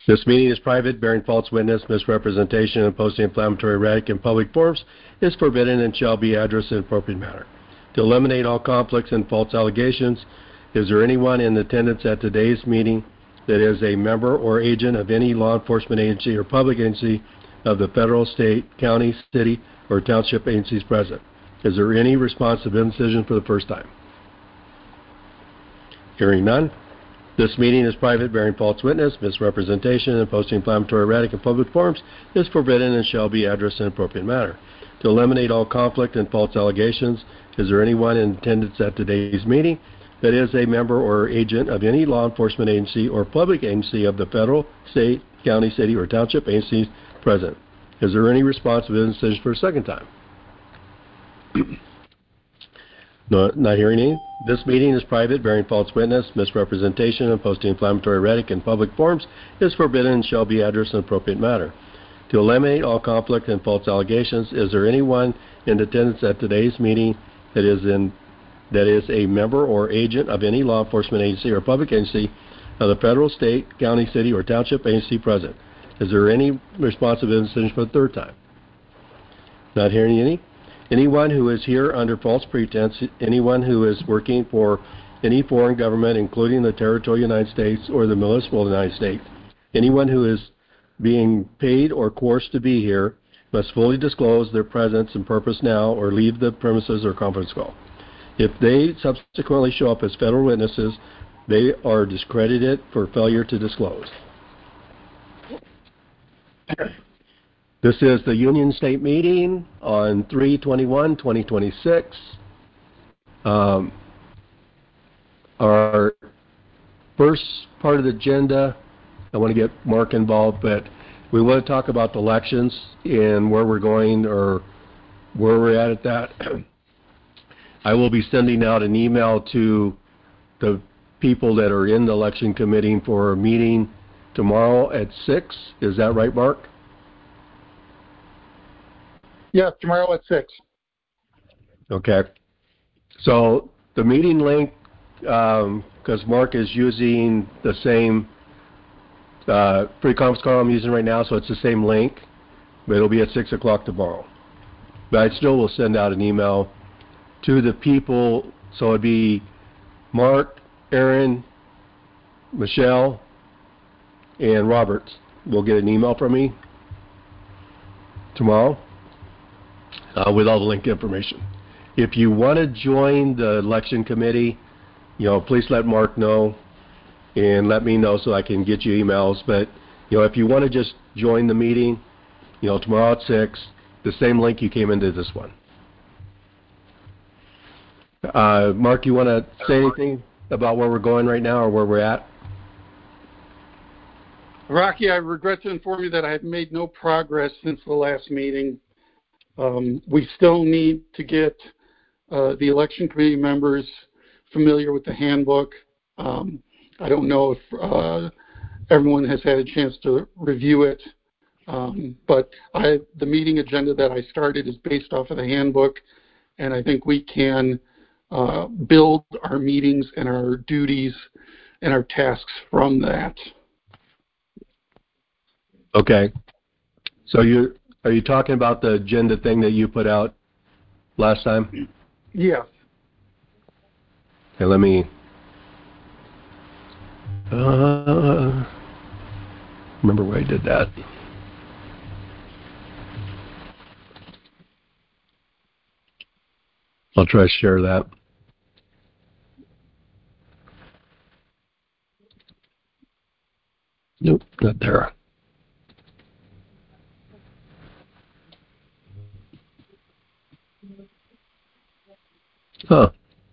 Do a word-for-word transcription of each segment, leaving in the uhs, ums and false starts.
This meeting is private. Bearing false witness, misrepresentation, and posting inflammatory rhetoric in public forums is forbidden and shall be addressed in an appropriate manner. To eliminate all conflicts and false allegations, is there anyone in attendance at today's meeting that is a member or agent of any law enforcement agency or public agency of the federal, state, county, city, or township agencies present? Is there any response to the decision for the first time? Hearing none. This meeting is private. Bearing false witness, misrepresentation, and posting inflammatory rhetoric in public forums is forbidden and shall be addressed in an appropriate manner. To eliminate all conflict and false allegations, is there anyone in attendance at today's meeting that is a member or agent of any law enforcement agency or public agency of the federal, state, county, city, or township agencies present? Is there any response to the decision for a second time? No, not hearing any. This meeting is private. Bearing false witness, misrepresentation, and posting inflammatory rhetoric in public forums is forbidden and shall be addressed in an appropriate manner. To eliminate all conflict and false allegations, is there anyone in attendance at today's meeting that is in that is a member or agent of any law enforcement agency or public agency of the federal, state, county, city, or township agency present? Is there any responsibility decision for the third time? Not hearing any. Anyone who is here under false pretense, anyone who is working for any foreign government, including the territorial United States or the municipal United States, anyone who is being paid or coerced to be here must fully disclose their presence and purpose now or leave the premises or conference call. If they subsequently show up as federal witnesses, they are discredited for failure to disclose. This is the Union State meeting on three twenty-one twenty twenty-six. Um, our first part of the agenda, I want to get Mark involved, but we want to talk about the elections and where we're going or where we're at at that. I will be sending out an email to the people that are in the election committee for a meeting tomorrow at six. Is that right, Mark? Yeah, tomorrow at six. Okay. So the meeting link, because um, Mark is using the same uh, free conference call I'm using right now, so it's the same link, but it'll be at six o'clock tomorrow. But I still will send out an email to the people, so it'd be Mark, Aaron, Michelle, and Robert will get an email from me tomorrow. Uh, with all the link information. If you want to join the election committee, you know, please let Mark know and let me know so I can get you emails. But, you know, if you want to just join the meeting, you know, tomorrow at six, the same link you came into this one. Uh, Mark, you want to say anything about where we're going right now or where we're at? Rocky, I regret to inform you that I have made no progress since the last meeting. Um, we still need to get uh, the election committee members familiar with the handbook. Um, I don't know if uh, everyone has had a chance to review it, um, but I, the meeting agenda that I started is based off of the handbook, and I think we can uh, build our meetings and our duties and our tasks from that. Okay. So you Are you talking about the agenda thing that you put out last time? Yeah. Okay, let me... Uh, remember where I did that. I'll try to share that. Nope, not there. Huh.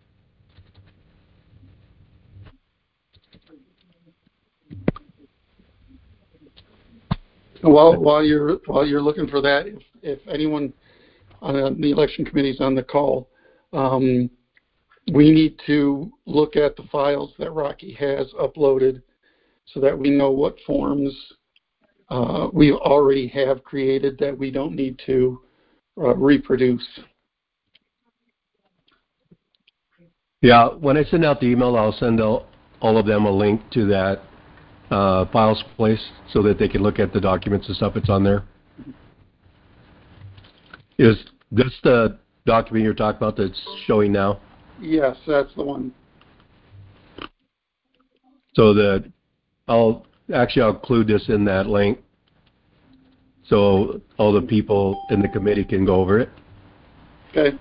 While while you're while you're looking for that, if, if anyone on the election committee is on the call, um, we need to look at the files that Rocky has uploaded so that we know what forms uh, we already have created that we don't need to uh, reproduce. Yeah, when I send out the email, I'll send all, all of them a link to that uh, files place so that they can look at the documents and stuff that's on there? Is this the document you're talking about that's showing now? Yes, that's the one. So the, I'll, actually I'll include this in that link so all the people in the committee can go over it. Okay.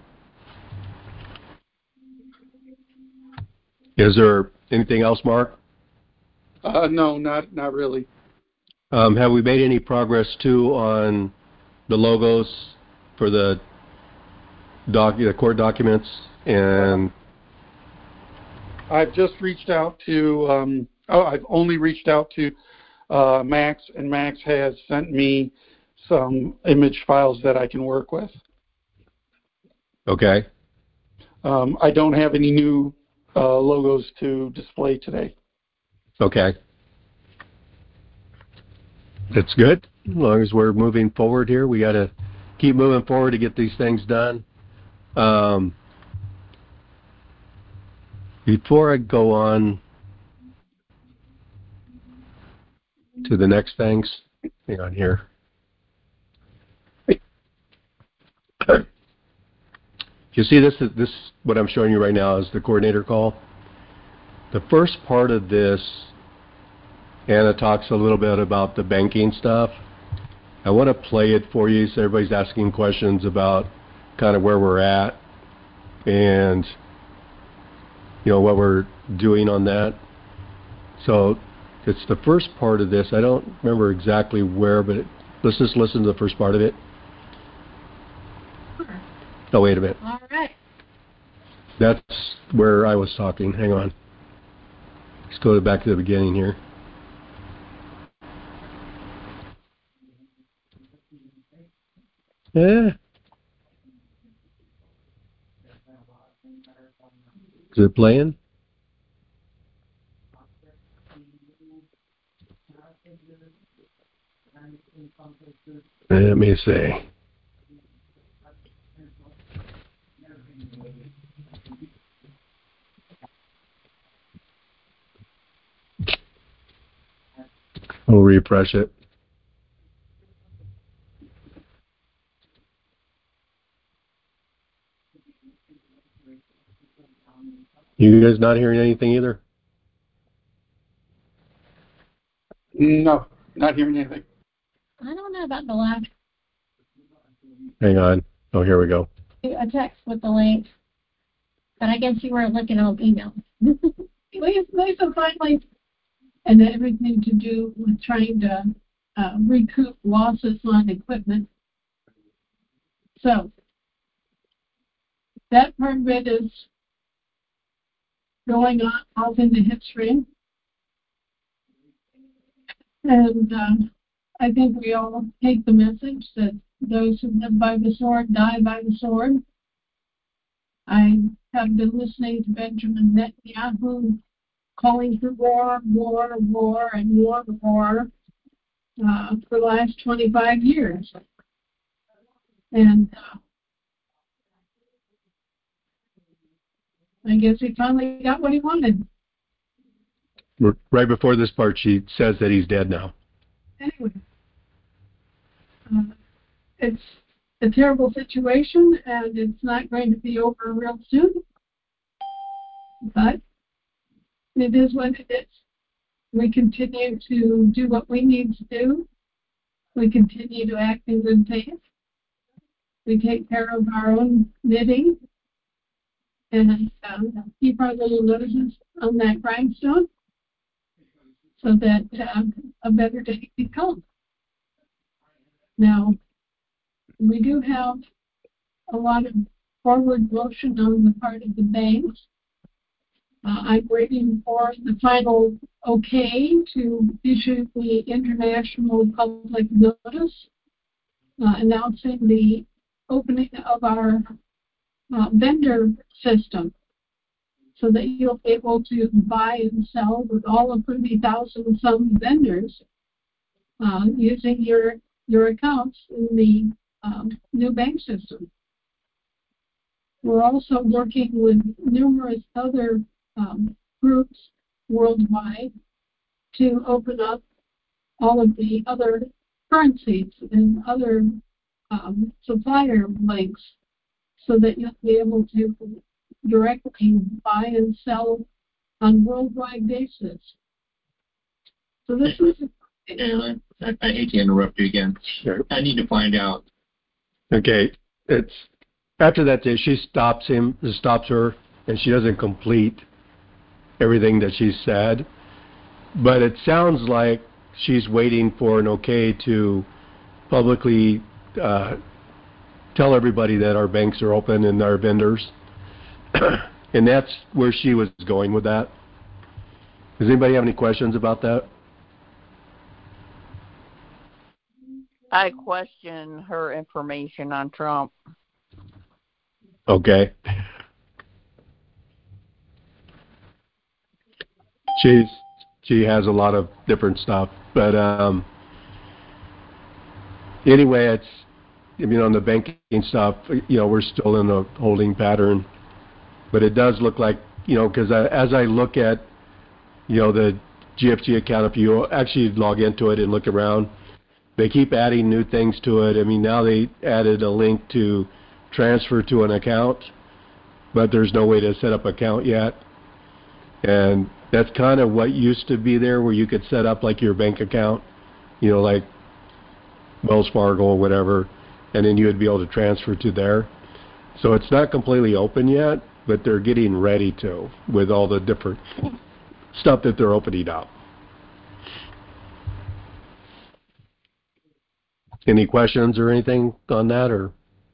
Is there anything else, Mark? Uh, no, not not really. Um, have we made any progress too on the logos for the doc, the court documents? And I've just reached out to. Um, oh, I've only reached out to uh, Max, and Max has sent me some image files that I can work with. okay, Um, I don't have any new uh, logos to display today. okay, that's good. As long as we're moving forward here, we got to keep moving forward to get these things done. Um, before I go on to the next things, hang on here. You see this, this, what I'm showing you right now is the coordinator call. The first part of this, Anna talks a little bit about the banking stuff. I want to play it for you so everybody's asking questions about kind of where we're at and, you know, what we're doing on that. So it's the first part of this. I don't remember exactly where, but it, let's just listen to the first part of it. Oh, wait a minute. All right. That's where I was talking. Hang on. Let's go back to the beginning here. Yeah. Is it playing? Let me see. We'll refresh it. You guys not hearing anything either? No, not hearing anything. I don't know about the last. Hang on. Oh, here we go. A text with the link, but I guess you weren't looking on email. Lisa finally, and everything to do with trying to uh, recoup losses on equipment. So that part of it is going on off into history, and um, I think we all take the message that those who live by the sword die by the sword. I have been listening to Benjamin Netanyahu calling for war, war, war, and more war uh, for the last twenty-five years. And uh, I guess he finally got what he wanted. Right before this part, she says that he's dead now. Anyway, uh, it's a terrible situation, and it's not going to be over real soon. But it is what it is. We continue to do what we need to do. We continue to act in good faith. We take care of our own knitting and um, keep our little noses on that grindstone so that uh, a better day can come. Now, we do have a lot of forward motion on the part of the banks. Uh, I'm waiting for the final okay to issue the international public notice uh, announcing the opening of our uh, vendor system so that you'll be able to buy and sell with all of thirty thousand some vendors uh, using your, your accounts in the um, new bank system. We're also working with numerous other um, groups worldwide to open up all of the other currencies and other um, supplier links so that you'll be able to directly buy and sell on a worldwide basis. So this is... And I, I hate to interrupt you again. Sure. I need to find out. Okay, it's after that day she stops him, stops her, and she doesn't complete everything that she said. But it sounds like she's waiting for an okay to publicly uh, tell everybody that our banks are open and our vendors. And that's where she was going with that. Does anybody have any questions about that? I question her information on Trump. Okay. She's she has a lot of different stuff, but um, anyway, it's I mean on the banking stuff, you know, we're still in a holding pattern, but it does look like you know because as I look at you know the G F G account, if you actually log into it and look around, they keep adding new things to it. I mean now they added a link to transfer to an account, but there's no way to set up an account yet, and that's kind of what used to be there where you could set up like your bank account, you know, like Wells Fargo or whatever, and then you would be able to transfer to there. So it's not completely open yet, but they're getting ready to with all the different stuff that they're opening up. Any questions or anything on that? Or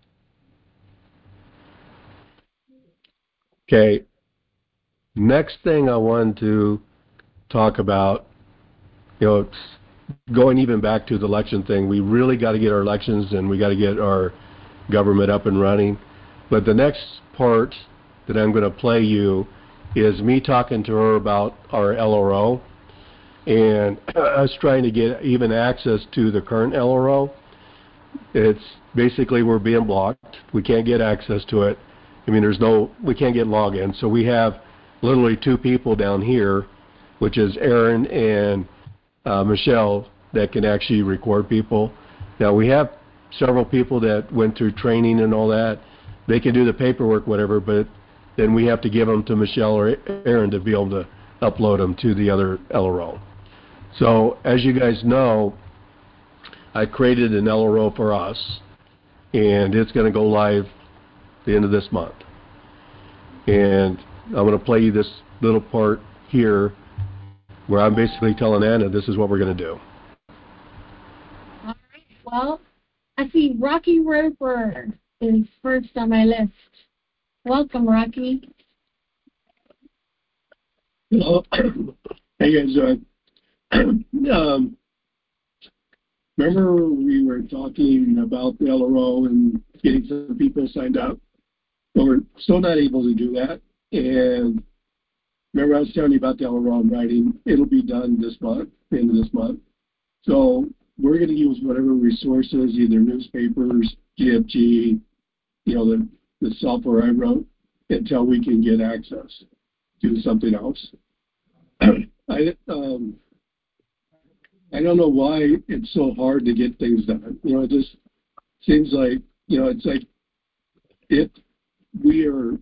okay. Next thing I wanted to talk about, you know, it's going even back to the election thing. We really got to get our elections and we got to get our government up and running. But the next part that I'm going to play you is me talking to her about our L R O and us trying to get even access to the current L R O. It's basically we're being blocked. We can't get access to it. I mean, there's no, we can't get login. So we have literally two people down here, which is Aaron and uh, Michelle, that can actually record people. Now we have several people that went through training and all that. They can do the paperwork, whatever, but then we have to give them to Michelle or Aaron to be able to upload them to the other L R O. So as you guys know, I created an L R O for us, and it's going to go live the end of this month. And I'm going to play you this little part here where I'm basically telling Anna this is what we're going to do. All right. Well, I see Rocky Roper is first on my list. Welcome, Rocky. Hello. Hey, guys. Uh, um, remember we were talking about the L R O and getting some people signed up? Well, we're still not able to do that. And remember I was telling you about the L R O I'm writing. It'll be done this month, the end of this month. So we're going to use whatever resources, either newspapers, G F G, you know, the, the software I wrote, until we can get access to something else. I um, I don't know why it's so hard to get things done. You know, it just seems like, you know, it's like if we are,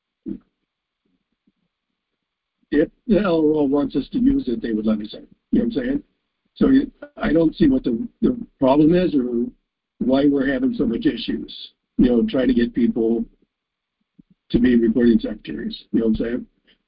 if the L R O wants us to use it, they would let us in. You know what I'm saying? So I don't see what the, the problem is or why we're having so much issues, you know, trying to get people to be recording secretaries. You know what I'm saying?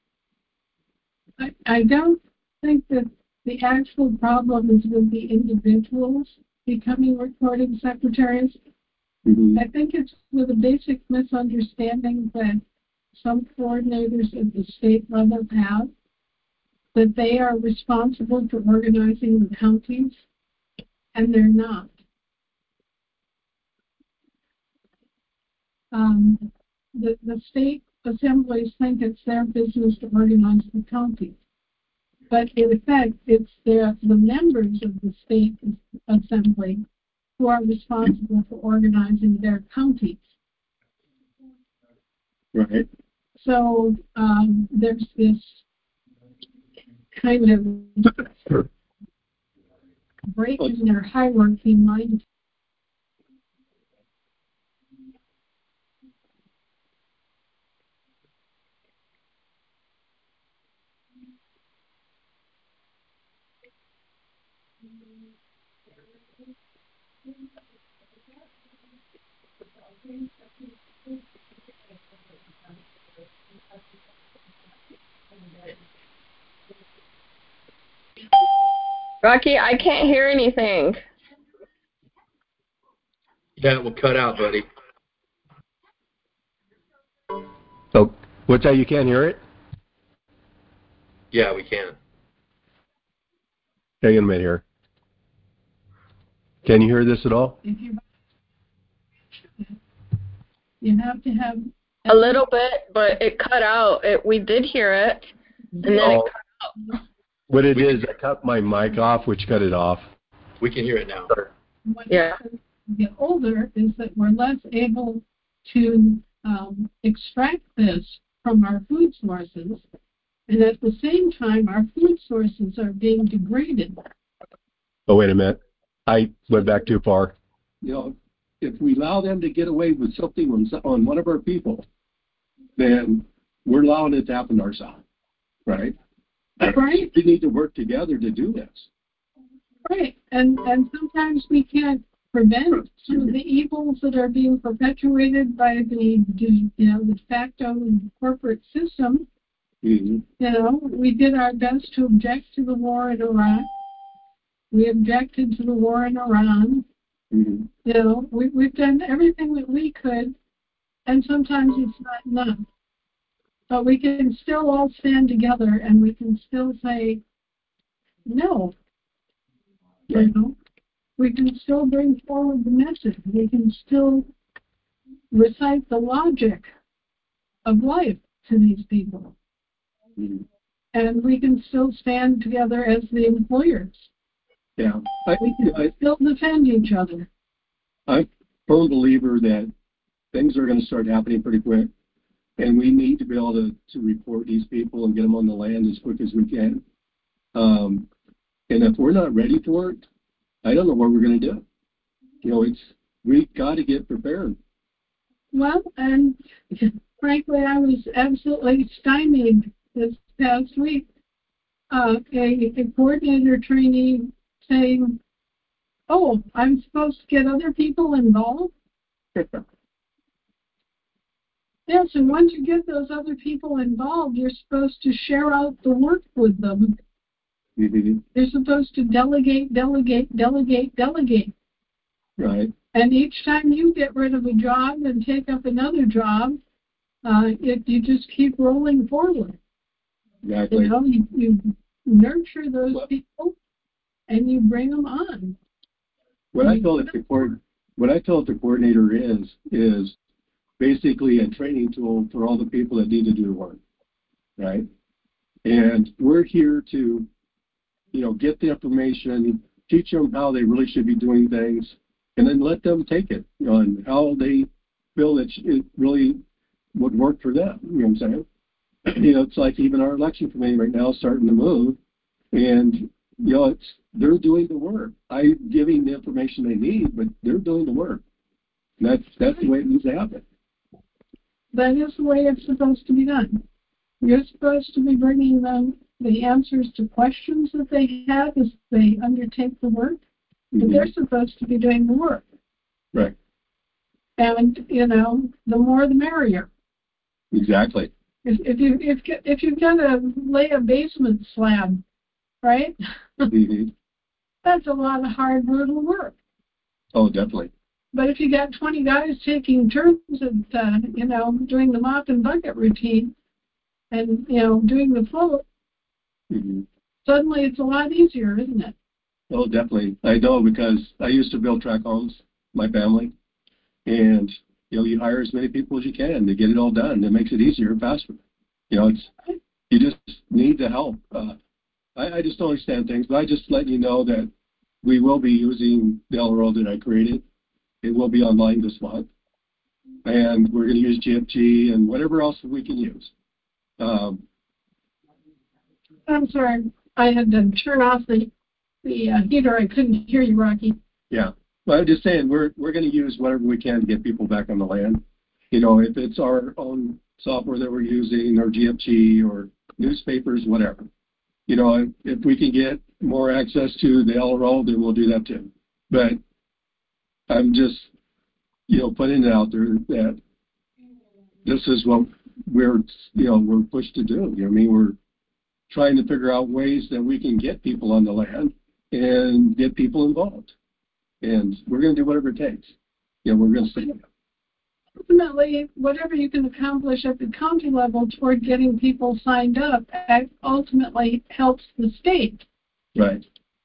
I, I don't think that the actual problem is with the individuals becoming recording secretaries. Mm-hmm. I think it's with a basic misunderstanding that some coordinators at the state level have, that they are responsible for organizing the counties, and they're not. Um, the, the state assemblies think it's their business to organize the counties. But in effect, it's their, the members of the state assembly who are responsible for organizing their counties. Right. So um, there's this kind of breaking their hierarchy mindset. Rocky, I can't hear anything. Yeah, it will cut out, buddy. So, what's that? You can't hear it? Yeah, we can. Hang on a minute here. Can you hear this at all? If you, you have to have A little bit, but it cut out. It, we did hear it, and then Oh. it cut out. What it is, I cut my mic off, which cut it off. We can hear it now. what Yeah. happens as we get older is that we're less able to um, extract this from our food sources, and at the same time, our food sources are being degraded. Oh, wait a minute. I went back too far. You know, if we allow them to get away with something on, on one of our people, then we're allowing it to happen to ourselves, right? Right. We need to work together to do this. Right, and and sometimes we can't prevent some of the evils that are being perpetuated by the, the you know the de facto corporate system. Mm-hmm. You know, we did our best to object to the war in Iraq. We objected to the war in Iran. Mm-hmm. You know, we we've done everything that we could, and sometimes it's not enough. But we can still all stand together, and we can still say no. You know, we can still bring forward the message. We can still recite the logic of life to these people. Mm-hmm. And we can still stand together as the employers. Yeah, I, We can I, still defend each other. I'm a firm believer that things are going to start happening pretty quick, and we need to be able to, to report these people and get them on the land as quick as we can. Um, and if we're not ready for it, I don't know what we're going to do. You know, it's we've got to get prepared. Well, and frankly, I was absolutely stymied this past week. Uh, a, a coordinator trainee saying, "Oh, I'm supposed to get other people involved." Yes, and once you get those other people involved, you're supposed to share out the work with them. Mm-hmm. You're supposed to delegate, delegate, delegate, delegate. Right. And each time you get rid of a job and take up another job, uh, it, you just keep rolling forward. Exactly. You know, you, you nurture those Well, people and you bring them on. What I feel that the coord, what I feel that the coordinator is is basically a training tool for all the people that need to do the work, right? And we're here to, you know, get the information, teach them how they really should be doing things, and then let them take it on how they feel that it really would work for them. You know what I'm saying? You know, it's like even our election committee right now is starting to move, and you know, it's they're doing the work. I'm giving the information they need, but they're doing the work. And that's that's the way it needs to happen. That is the way it's supposed to be done. You're supposed to be bringing them the answers to questions that they have as they undertake the work, but Mm-hmm. they're supposed to be doing the work. Right. And, you know, the more the merrier. Exactly. If, if, you, if, if you've got to lay a basement slab, right, Mm-hmm. that's a lot of hard, brutal work. Oh, definitely. But if you got twenty guys taking turns at, uh, you know, doing the mop and bucket routine and, you know, doing the float, Mm-hmm. suddenly it's a lot easier, isn't it? Oh, definitely. I know because I used to build tract homes, my family, and you know, you hire as many people as you can to get it all done. It makes it easier and faster. You know, it's you just need the help. Uh, I, I just don't understand things, but I just let you know that we will be using the L R O that I created. It will be online this month, and we're going to use G F G and whatever else we can use. Um, I'm sorry, I had to turn off the the uh, heater. I couldn't hear you, Rocky. Yeah. Well, I'm just saying we're we're going to use whatever we can to get people back on the land. You know, if it's our own software that we're using or G F G or newspapers, whatever. You know, if we can get more access to the L R O, then we'll do that too. But I'm just, you know, putting it out there that this is what we're, you know, we're pushed to do. You know, I mean, we're trying to figure out ways that we can get people on the land and get people involved. And we're going to do whatever it takes. You know, we're going to stay. Ultimately, whatever you can accomplish at the county level toward getting people signed up ultimately helps the state. Right.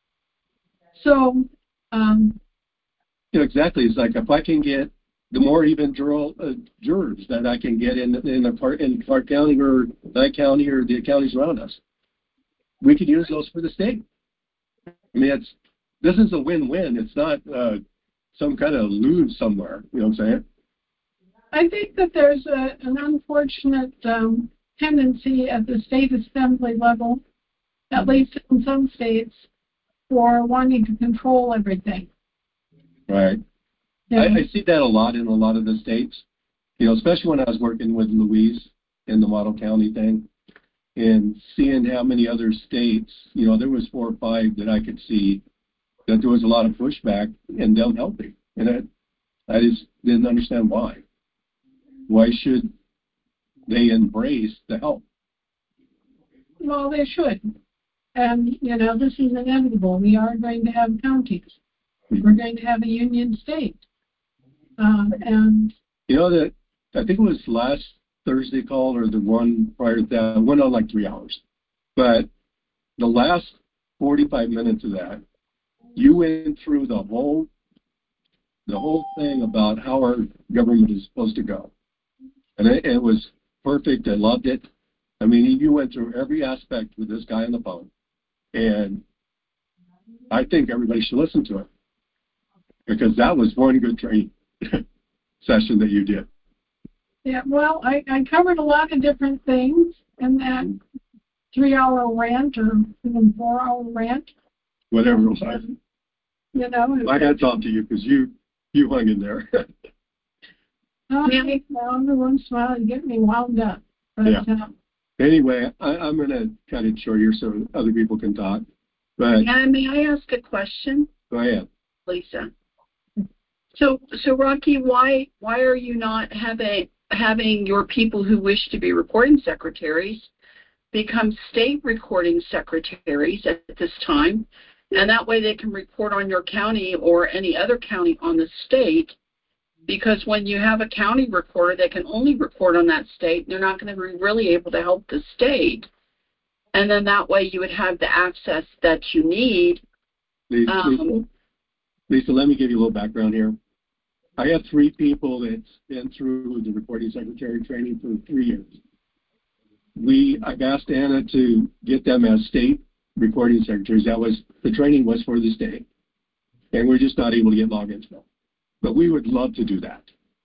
So, um, you know, exactly. It's like if I can get the more even juror, uh, jurors that I can get in in the part in Clark County or Nye County or the counties around us, we could use those for the state. I mean, it's this is a win-win. It's not uh, some kind of lose somewhere. You know what I'm saying? I think that there's a, an unfortunate um, tendency at the state assembly level, at least in some states, for wanting to control everything. Right. Yeah. I, I see that a lot in a lot of the states, you know, especially when I was working with Louise in the model county thing and seeing how many other states, you know, there was four or five that I could see that there was a lot of pushback and them helping. And I, I just didn't understand why. Why should they embrace the help? Well, they should. And, you know, this is inevitable. We are going to have counties. We're going to have a union state. Um, and you know that I think it was last Thursday call or the one prior to that went on like three hours. But the last forty-five minutes of that, you went through the whole the whole thing about how our government is supposed to go. And it, it was perfect. I loved it. I mean, you went through every aspect with this guy on the phone. And I think everybody should listen to it. Because that was one good training session that you did. Yeah, well, I, I covered a lot of different things in that three-hour rant or even four-hour rant. Whatever it was. You know. My hat's off to you because you, you hung in there. Oh, well, every once in a while you get me wound up. But, yeah. Uh, anyway, I, I'm going to cut it short here so other people can talk. But yeah, may I ask a question? Go ahead, Lisa. So, so Rocky, why why are you not having having your people who wish to be recording secretaries become state recording secretaries at this time, and that way they can report on your county or any other county on the state? Because when you have a county recorder, they can only report on that state. They're not going to be really able to help the state. And then that way you would have the access that you need. Lisa, um, Lisa, Lisa, let me give you a little background here. I have three people that's been through the recording secretary training for three years. We, I've asked Anna to get them as state recording secretaries. That was, the training was for the state. And we're just not able to get logins for them. But we would love to do that.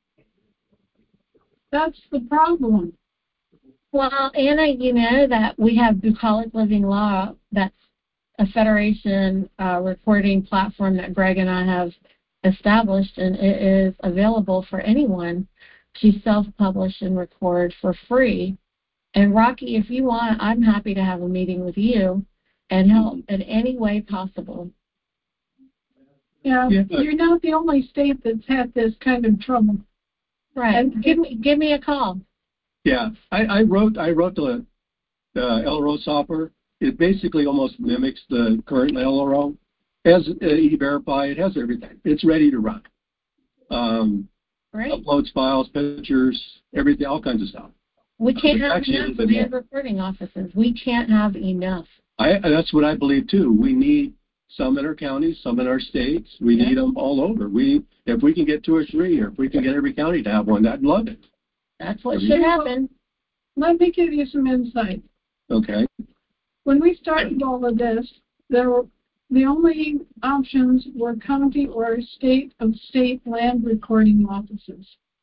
That's the problem. Well, Anna, you know that we have Bucolic Living Law. That's a federation uh, recording platform that Greg and I have established, and it is available for anyone to self-publish and record for free. And Rocky, if you want, I'm happy to have a meeting with you and help mm-hmm. in any way possible. Yeah, yeah, you're not the only state that's had this kind of trouble. Right. And give me give me a call. Yeah, I, I wrote I wrote the the L R O software. It basically almost mimics the current L R O. It has uh, E-Verify. It has everything. It's ready to run. Um, Great. Uploads files, pictures, everything, all kinds of stuff. We can't have enough land recording offices. We can't have enough. I, that's what I believe too. We need some in our counties, some in our states. We yeah. need them all over. We, if we can get two or three, or if we can get every county to have one, I'd love it. That's what should happen. Let me give you some insight. Okay. When we started all of this, there were the only options were county or state of state land recording offices.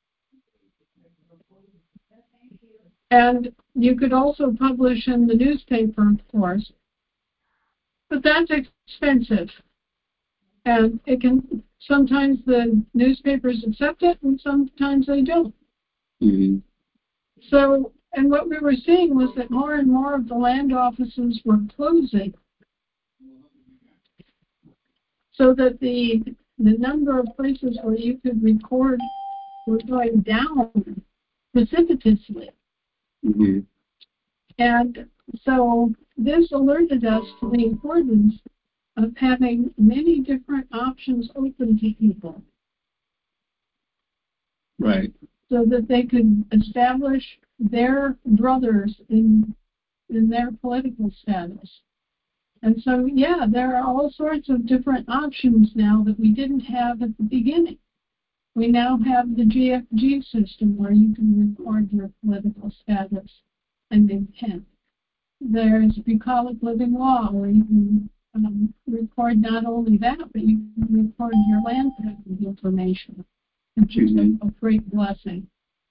And you could also publish in the newspaper, of course. but that's expensive. And it can, sometimes the newspapers accept it and sometimes they don't. Mm-hmm. So, and what we were seeing was that more and more of the land offices were closing. So that the the number of places where you could record were going down precipitously. Mm-hmm. And so this alerted us to the importance of having many different options open to people. Right. So that they could establish their brothers in in their political status. And so, yeah, there are all sorts of different options now that we didn't have at the beginning. We now have the G F G system where you can record your political status and intent. There's bucolic living law where you can um, record not only that, but you can record your land record information, which is a, a great blessing.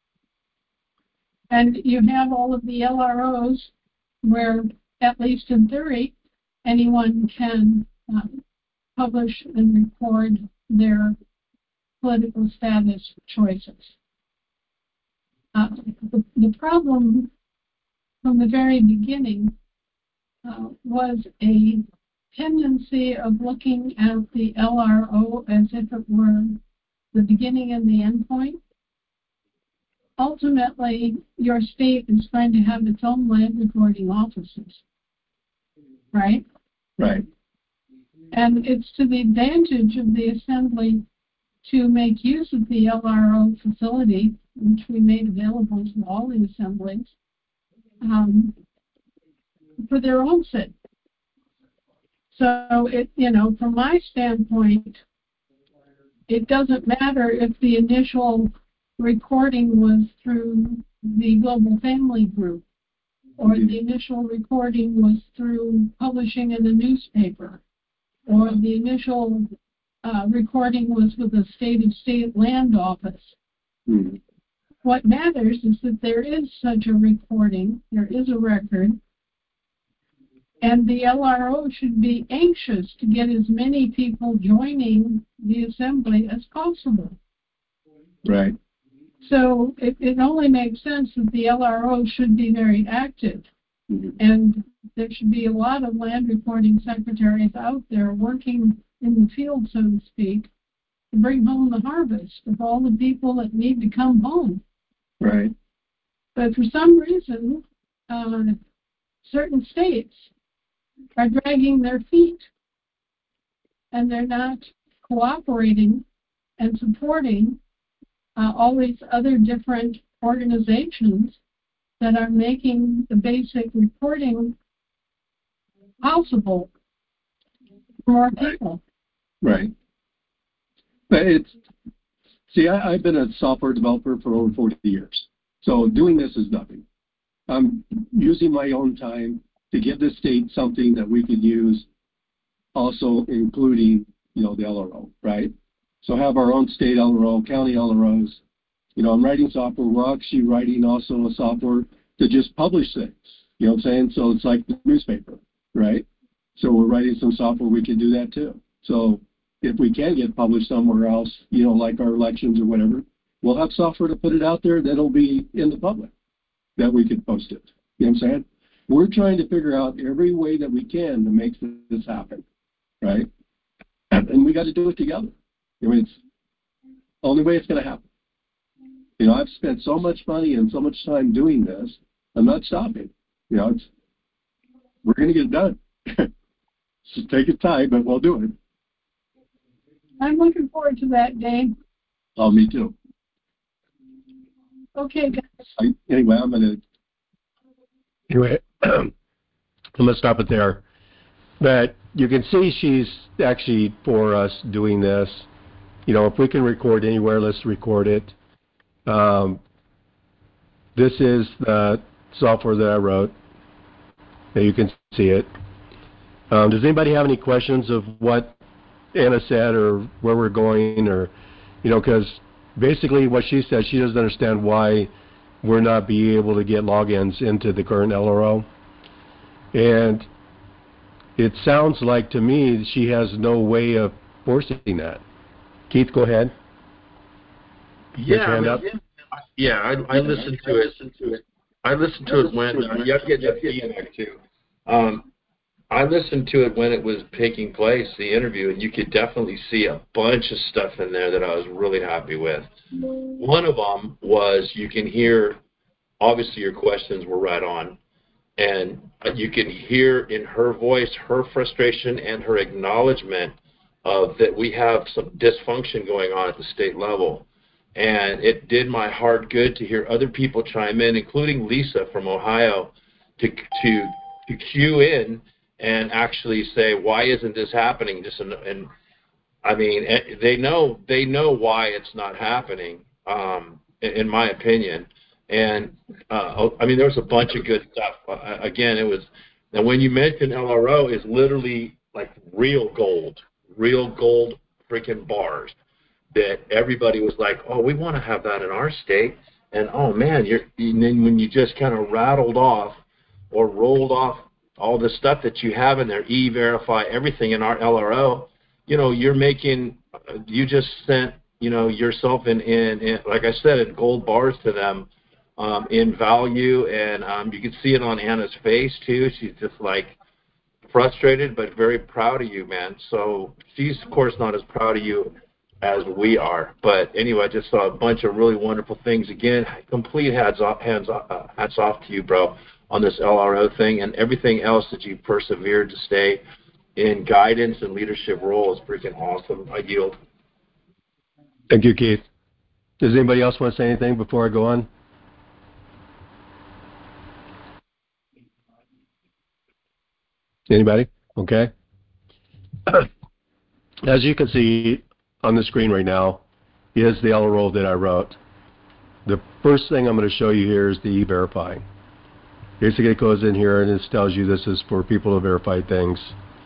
And you have all of the L R Os where, at least in theory, anyone can um, publish and record their political status choices. Uh, the, the problem from the very beginning uh, was a tendency of looking at the L R O as if it were the beginning and the end point. Ultimately, your state is going to have its own land recording offices, right? Right. And it's to the advantage of the Assembly to make use of the L R O facility, which we made available to all the assemblies, um, for their own sake. So, it, you know, from my standpoint, it doesn't matter if the initial recording was through the Global Family Group, or mm-hmm. the initial recording was through publishing in a newspaper, or the initial uh, recording was with the State of State Land Office. Mm-hmm. What matters is that there is such a recording, there is a record, and the L R O should be anxious to get as many people joining the Assembly as possible. Right. So it, it only makes sense that the L R O should be very active. Mm-hmm. And there should be a lot of land recording secretaries out there working in the field, so to speak, to bring home the harvest of all the people that need to come home. Right. But for some reason, uh, certain states are dragging their feet, and they're not cooperating and supporting uh, all these other different organizations that are making the basic reporting possible for more people. Right. But it's, see, I, I've been a software developer for over forty years. So doing this is nothing. I'm using my own time to give the state something that we can use, also including, you know, the L R O, right? So have our own state L R O, county L R Os. You know, I'm writing software. We're actually writing also a software to just publish things. You know what I'm saying? So it's like the newspaper, right? So we're writing some software. We can do that too. So if we can get published somewhere else, you know, like our elections or whatever, we'll have software to put it out there that'll be in the public, that we can post it. You know what I'm saying? We're trying to figure out every way that we can to make this happen, right? And we got to do it together. I mean, it's the only way it's going to happen. You know, I've spent so much money and so much time doing this. I'm not stopping. You know, it's we're going to get it done. Just take your time, but we'll do it. I'm looking forward to that day. Oh, me too. Okay, guys. I, anyway, I'm going to. Anyway, I'm going to stop it there. But you can see she's actually for us doing this. You know, if we can record anywhere, let's record it. Um, this is the software that I wrote. Now you can see it. Um, does anybody have any questions of what Anna said or where we're going, or, you know, because basically what she said, she doesn't understand why we're not being able to get logins into the current L R O. And it sounds like to me that she has no way of forcing that. Keith, go ahead. Yeah, I mean, up. yeah, I, I listened to it. I listened to it when uh, you have to get that feedback too. Um, I listened to it when it was taking place, the interview, and you could definitely see a bunch of stuff in there that I was really happy with. One of them was you can hear, obviously your questions were right on, and you can hear in her voice her frustration and her acknowledgement of that we have some dysfunction going on at the state level. And it did my heart good to hear other people chime in, including Lisa from Ohio, to to to cue in and actually say, why isn't this happening? Just and, and I mean, they know they know why it's not happening, um, in, in my opinion. And uh, I mean, there was a bunch of good stuff. Uh, again, it was. And when you mentioned L R O, it's literally like real gold, real gold freaking bars. That everybody was like, oh, we want to have that in our state. And, oh, man, you're, and then when you just kind of rattled off or rolled off all the stuff that you have in there, E-Verify, everything in our L R O, you know, you're making, you just sent, you know, yourself in, in, in like I said, in gold bars to them um, in value. And um, you can see it on Anna's face, too. She's just like frustrated but very proud of you, man. So she's, of course, not as proud of you as we are. But anyway, I just saw a bunch of really wonderful things. Again, complete hats off, hands off, uh, hats off to you, bro, on this L R O thing and everything else that you persevered to stay in guidance and leadership role is freaking awesome. I yield. Thank you, Keith. Does anybody else want to say anything before I go on? Anybody? Okay. As you can see on the screen right now is the L R O that I wrote. The first thing I'm going to show you here is the E-Verify. Basically, it goes in here and it tells you this is for people to verify things.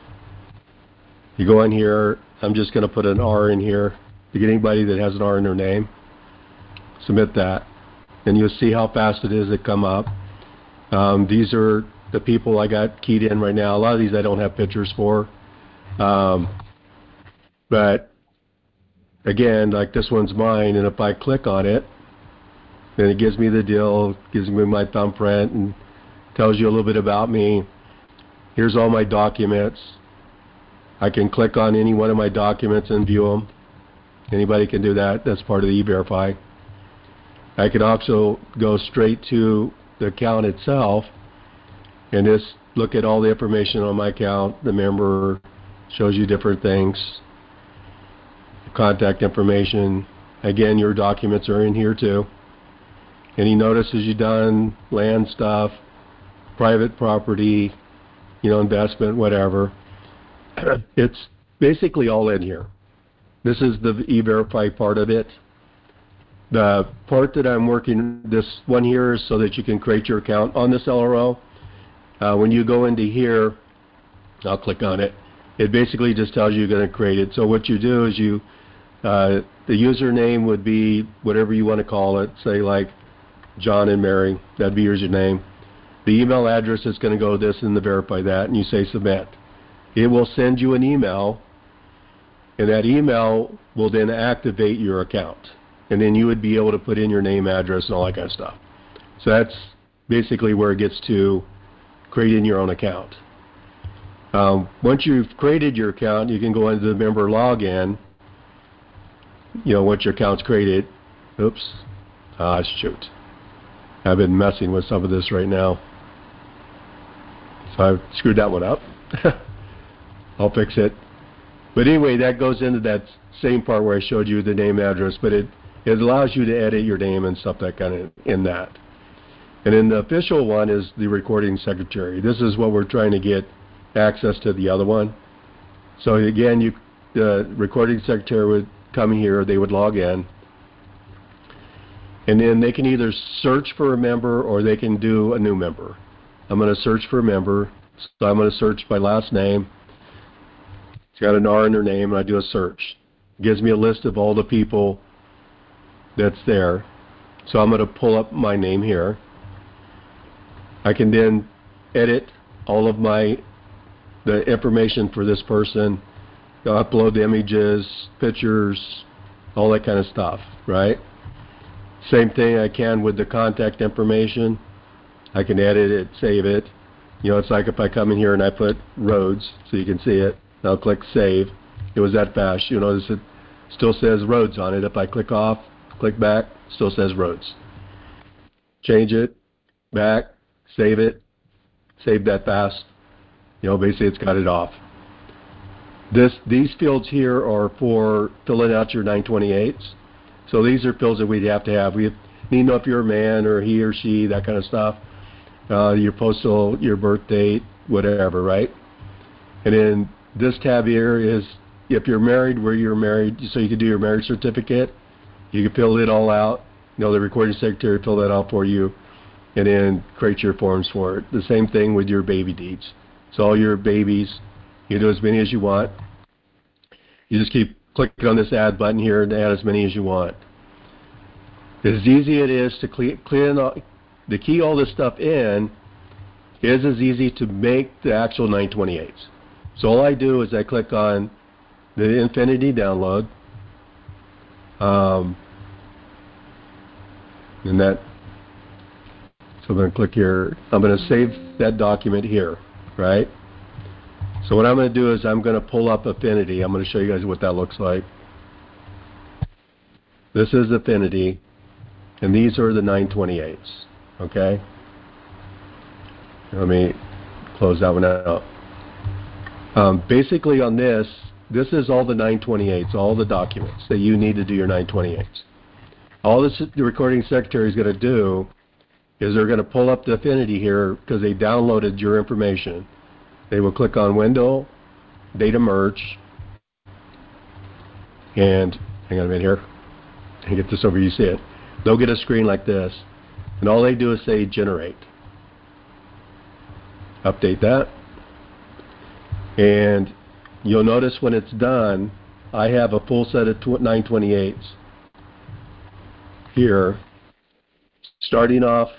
You go in here, I'm just going to put an R in here. You get anybody that has an R in their name, submit that, and you'll see how fast it is to come up. Um, these are the people I got keyed in right now. A lot of these I don't have pictures for. Um, but again, like this one's mine, and if I click on it, then it gives me the deal, gives me my thumbprint, and tells you a little bit about me. Here's all my documents. I can click on any one of my documents and view them. Anybody can do that. That's part of the E-Verify. I can also go straight to the account itself and just look at all the information on my account. The member shows you different things. Contact information. Again, your documents are in here too. Any notices you've done, land stuff, private property, you know, investment, whatever. It's basically all in here. This is the E-Verify part of it. The part that I'm working, this one here, is so that you can create your account on this L R O. Uh, when you go into here, I'll click on it. It basically just tells you you're going to create it. So what you do is you, uh, the username would be whatever you want to call it, say like John and Mary. That'd be your username. The email address is going to go to this and to verify that, and you say submit. It will send you an email, and that email will then activate your account. And then you would be able to put in your name, address, and all that kind of stuff. So that's basically where it gets to creating your own account. Um, once you've created your account, you can go into the member login. You know, once your account's created. Oops. Ah, shoot. I've been messing with some of this right now. So I've screwed that one up. I'll fix it. But anyway, that goes into that same part where I showed you the name address, but it, it allows you to edit your name and stuff that kind of in that. And then the official one is the recording secretary. This is what we're trying to get access to the other one. So again, you, the recording secretary would come here, they would log in, and then they can either search for a member or they can do a new member. I'm going to search for a member, so I'm going to search by last name. It's got an R in their name, and I do a search. It gives me a list of all the people that's there. So I'm going to pull up my name here. I can then edit all of my the information for this person, upload the images, pictures, all that kind of stuff, right? Same thing I can with the contact information. I can edit it, save it. You know, it's like if I come in here and I put roads, so you can see it. I'll click save. It was that fast. You notice it still says roads on it. If I click off, click back, still says roads. Change it, back, save it, save that fast. You know, basically it's got it off. This, these fields here are for filling out your nine twenty-eights. So these are fields that we'd have to have. We need to know if you're a man or he or she, that kind of stuff. Uh, your postal, your birth date, whatever, right? And then this tab here is if you're married, where you're married, so you can do your marriage certificate. You can fill it all out. You know, the recording secretary will fill that out for you, and then create your forms for it. The same thing with your baby deeds. So all your babies, you can do as many as you want. You just keep clicking on this add button here and add as many as you want. As easy it is to clean, clean all, to key all this stuff in is as easy to make the actual nine twenty-eights. So all I do is I click on the Infinity download, um, and that. So I'm going to click here. I'm going to save that document here, right? So what I'm going to do is I'm going to pull up Affinity. I'm going to show you guys what that looks like. This is Affinity, and these are the nine twenty-eights. Okay? Let me close that one out. Um, basically on this, this is all the nine twenty-eights, all the documents that you need to do your nine twenty-eights. All this the recording secretary is going to do is they're going to pull up the Affinity here because they downloaded your information. They will click on Window, Data Merge, and hang on a minute here. I get this over, you see it. They'll get a screen like this, and all they do is say Generate. Update that. And you'll notice when it's done, I have a full set of nine twenty-eights here, starting off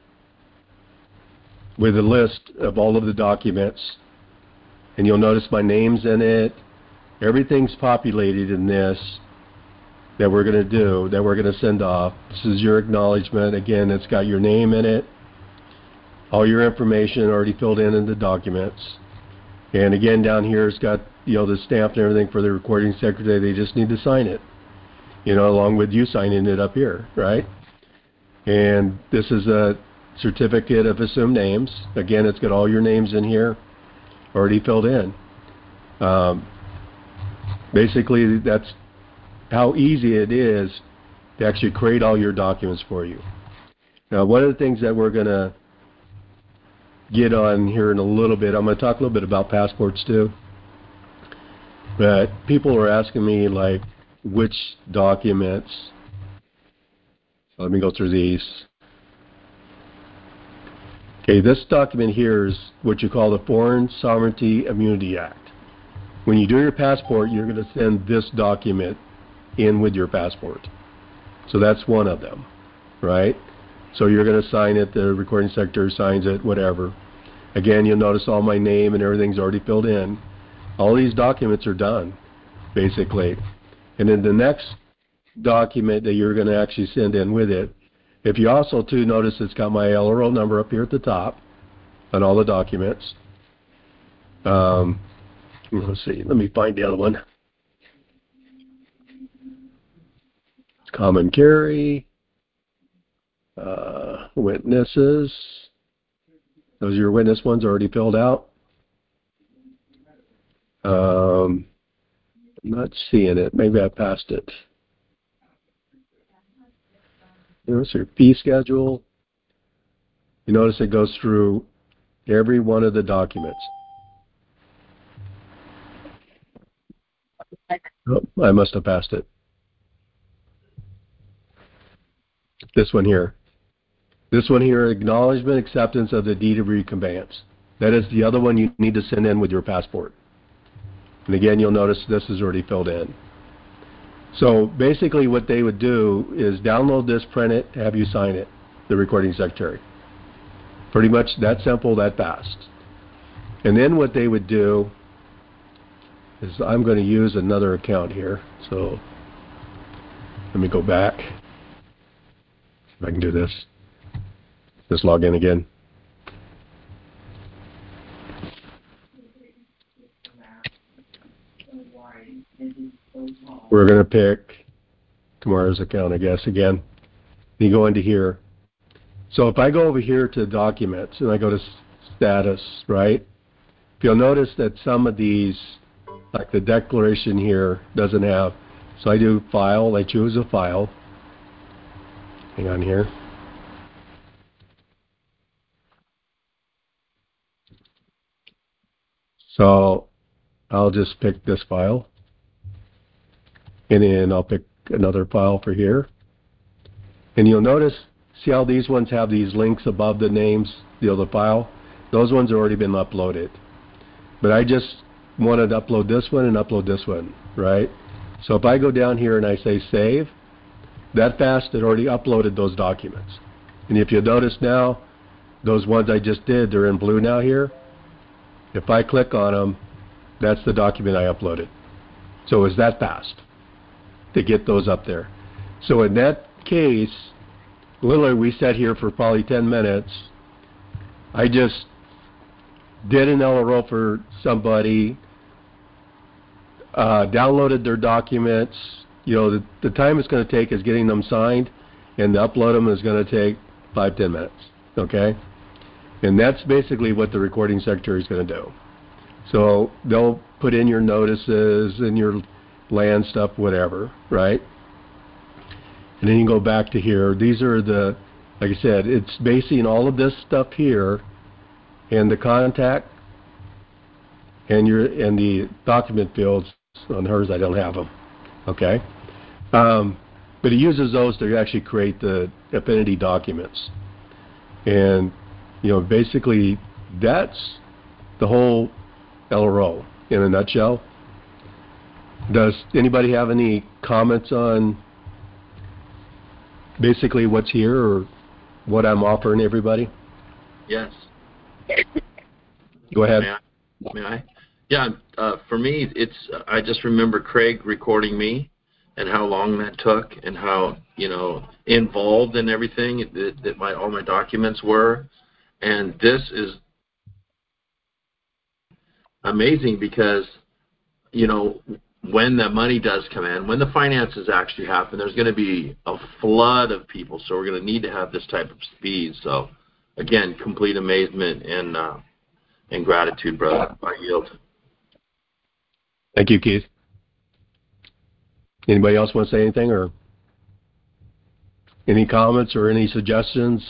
with a list of all of the documents, and you'll notice my name's in it. Everything's populated in this that we're going to do, that we're going to send off. This is your acknowledgement. Again, it's got your name in it, all your information already filled in in the documents. And again, down here it's got, you know, the stamp and everything for the recording secretary. They just need to sign it, you know, along with you signing it up here, right? And this is a certificate of assumed names. Again, it's got all your names in here already filled in. Um, basically, that's how easy it is to actually create all your documents for you. Now, one of the things that we're going to get on here in a little bit, I'm going to talk a little bit about passports too. But people are asking me, like, which documents. So let me go through these. Okay, this document here is what you call the Foreign Sovereignty Immunity Act. When you do your passport, you're going to send this document in with your passport. So that's one of them, right? So you're going to sign it, the recording secretary signs it, whatever. Again, you'll notice all my name and everything's already filled in. All these documents are done, basically. And then the next document that you're going to actually send in with it, if you also, too, notice it's got my L R O number up here at the top on all the documents. Um, let's see, let me find the other one. Common carry, uh, witnesses. Those are your witness ones already filled out. Um, I'm not seeing it. Maybe I passed it. There's your fee schedule. You notice it goes through every one of the documents. Oh, I must have passed it. This one here. This one here, acknowledgement, acceptance of the deed of reconveyance. That is the other one you need to send in with your passport. And again, you'll notice this is already filled in. So basically what they would do is download this, print it, have you sign it, the recording secretary. Pretty much that simple, that fast. And then what they would do is I'm going to use another account here. So let me go back. If I can do this. Just log in again. We're going to pick tomorrow's account, I guess, again. You go into here. So if I go over here to documents and I go to status, right? You'll notice that some of these, like the declaration here, doesn't have. So I do file, I choose a file. Hang on here. So I'll just pick this file. And then I'll pick another file for here. And you'll notice, see how these ones have these links above the names, the other file? Those ones have already been uploaded. But I just wanted to upload this one and upload this one, right? So if I go down here and I say save, that fast it already uploaded those documents. And if you notice now, those ones I just did, they're in blue now here. If I click on them, that's the document I uploaded. So it's that fast to get those up there. So in that case, literally we sat here for probably ten minutes. I just did an L R O for somebody, uh, downloaded their documents. You know, the, the time it's going to take is getting them signed, and to upload them is going to take five, ten minutes, okay? And that's basically what the recording secretary is going to do. So they'll put in your notices and your land stuff, whatever, right? And then you go back to here. These are the, like I said, it's basing all of this stuff here and the contact and your and the document fields on hers. I don't have them, okay? Um, but it uses those to actually create the affinity documents. And, you know, basically that's the whole L R O in a nutshell. Does anybody have any comments on basically what's here or what I'm offering everybody? Yes. Go ahead. May I? May I? Yeah, uh, for me, it's I just remember Craig recording me and how long that took and how, you know, involved in everything that, that my all my documents were. And this is amazing because, you know, when the money does come in, when the finances actually happen, there's going to be a flood of people. So we're going to need to have this type of speed. So, again, complete amazement and uh, and gratitude, brother. I yield. Thank you, Keith. Anybody else want to say anything or any comments or any suggestions?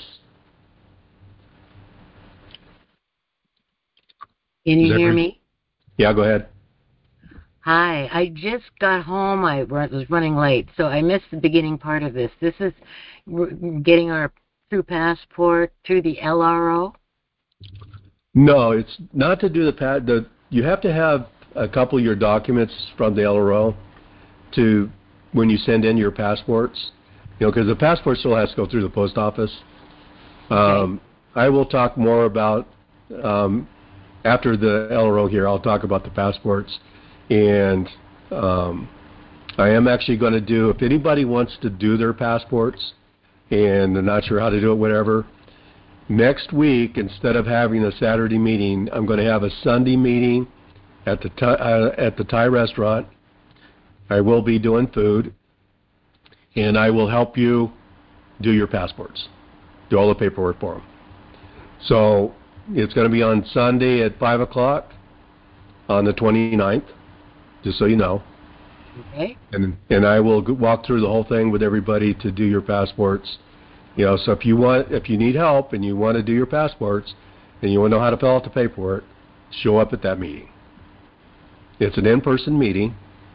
Can you hear me? Yeah, go ahead. Hi, I just got home. I was running late, so I missed the beginning part of this. This is getting our through passport to the L R O? No, it's not to do the pad. The you have to have a couple of your documents from the L R O to when you send in your passports. You know, because the passport still has to go through the post office. Um, okay. I will talk more about um, after the L R O here. I'll talk about the passports, and um, I am actually going to do. If anybody wants to do their passports, and they're not sure how to do it, whatever. Next week, instead of having a Saturday meeting, I'm going to have a Sunday meeting at the Thai, uh, at the Thai restaurant. I will be doing food, and I will help you do your passports, do all the paperwork for them. So it's going to be on Sunday at five o'clock on the twenty-ninth, just so you know. Okay. And and I will walk through the whole thing with everybody to do your passports. You know, so if you want, if you need help and you want to do your passports and you want to know how to fill out the paperwork, show up at that meeting. It's an in-person meeting,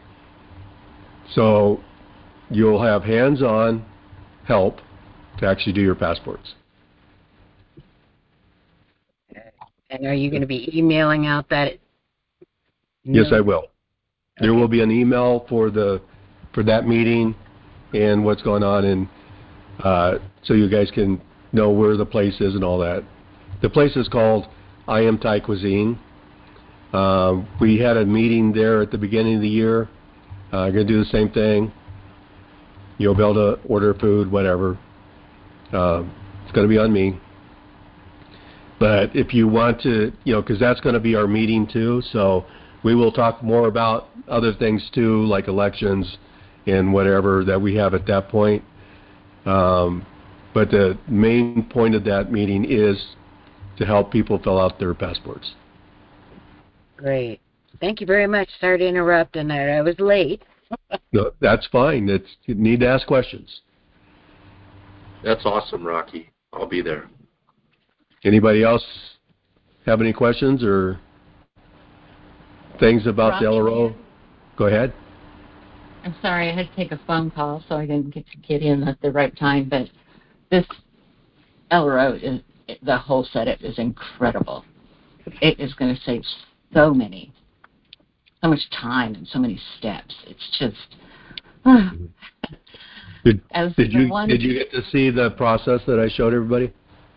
so you'll have hands-on help to actually do your passports. And are you going to be emailing out that? Yes, I will. There will be an email for the for that meeting and what's going on, and uh, so you guys can know where the place is and all that. The place is called I Am Thai Cuisine, Uh, we had a meeting there at the beginning of the year. Uh, I'm going to do the same thing. You'll be able to order food, whatever. Uh, it's going to be on me. But if you want to, you know, because that's going to be our meeting too, so we will talk more about other things too, like elections and whatever that we have at that point. Um, but the main point of that meeting is to help people fill out their passports. Great. Thank you very much. Sorry to interrupt, and I, I was late. No, that's fine. It's, you need to ask questions. That's awesome, Rocky. I'll be there. Anybody else have any questions or things about Rocky, the L R O? Go ahead. I'm sorry, I had to take a phone call, so I didn't get to get in at the right time. But this L R O, is, the whole setup is incredible. It is going to save so many, so much time and so many steps. It's just. Uh, did as did you one, did you get to see the process that I showed everybody?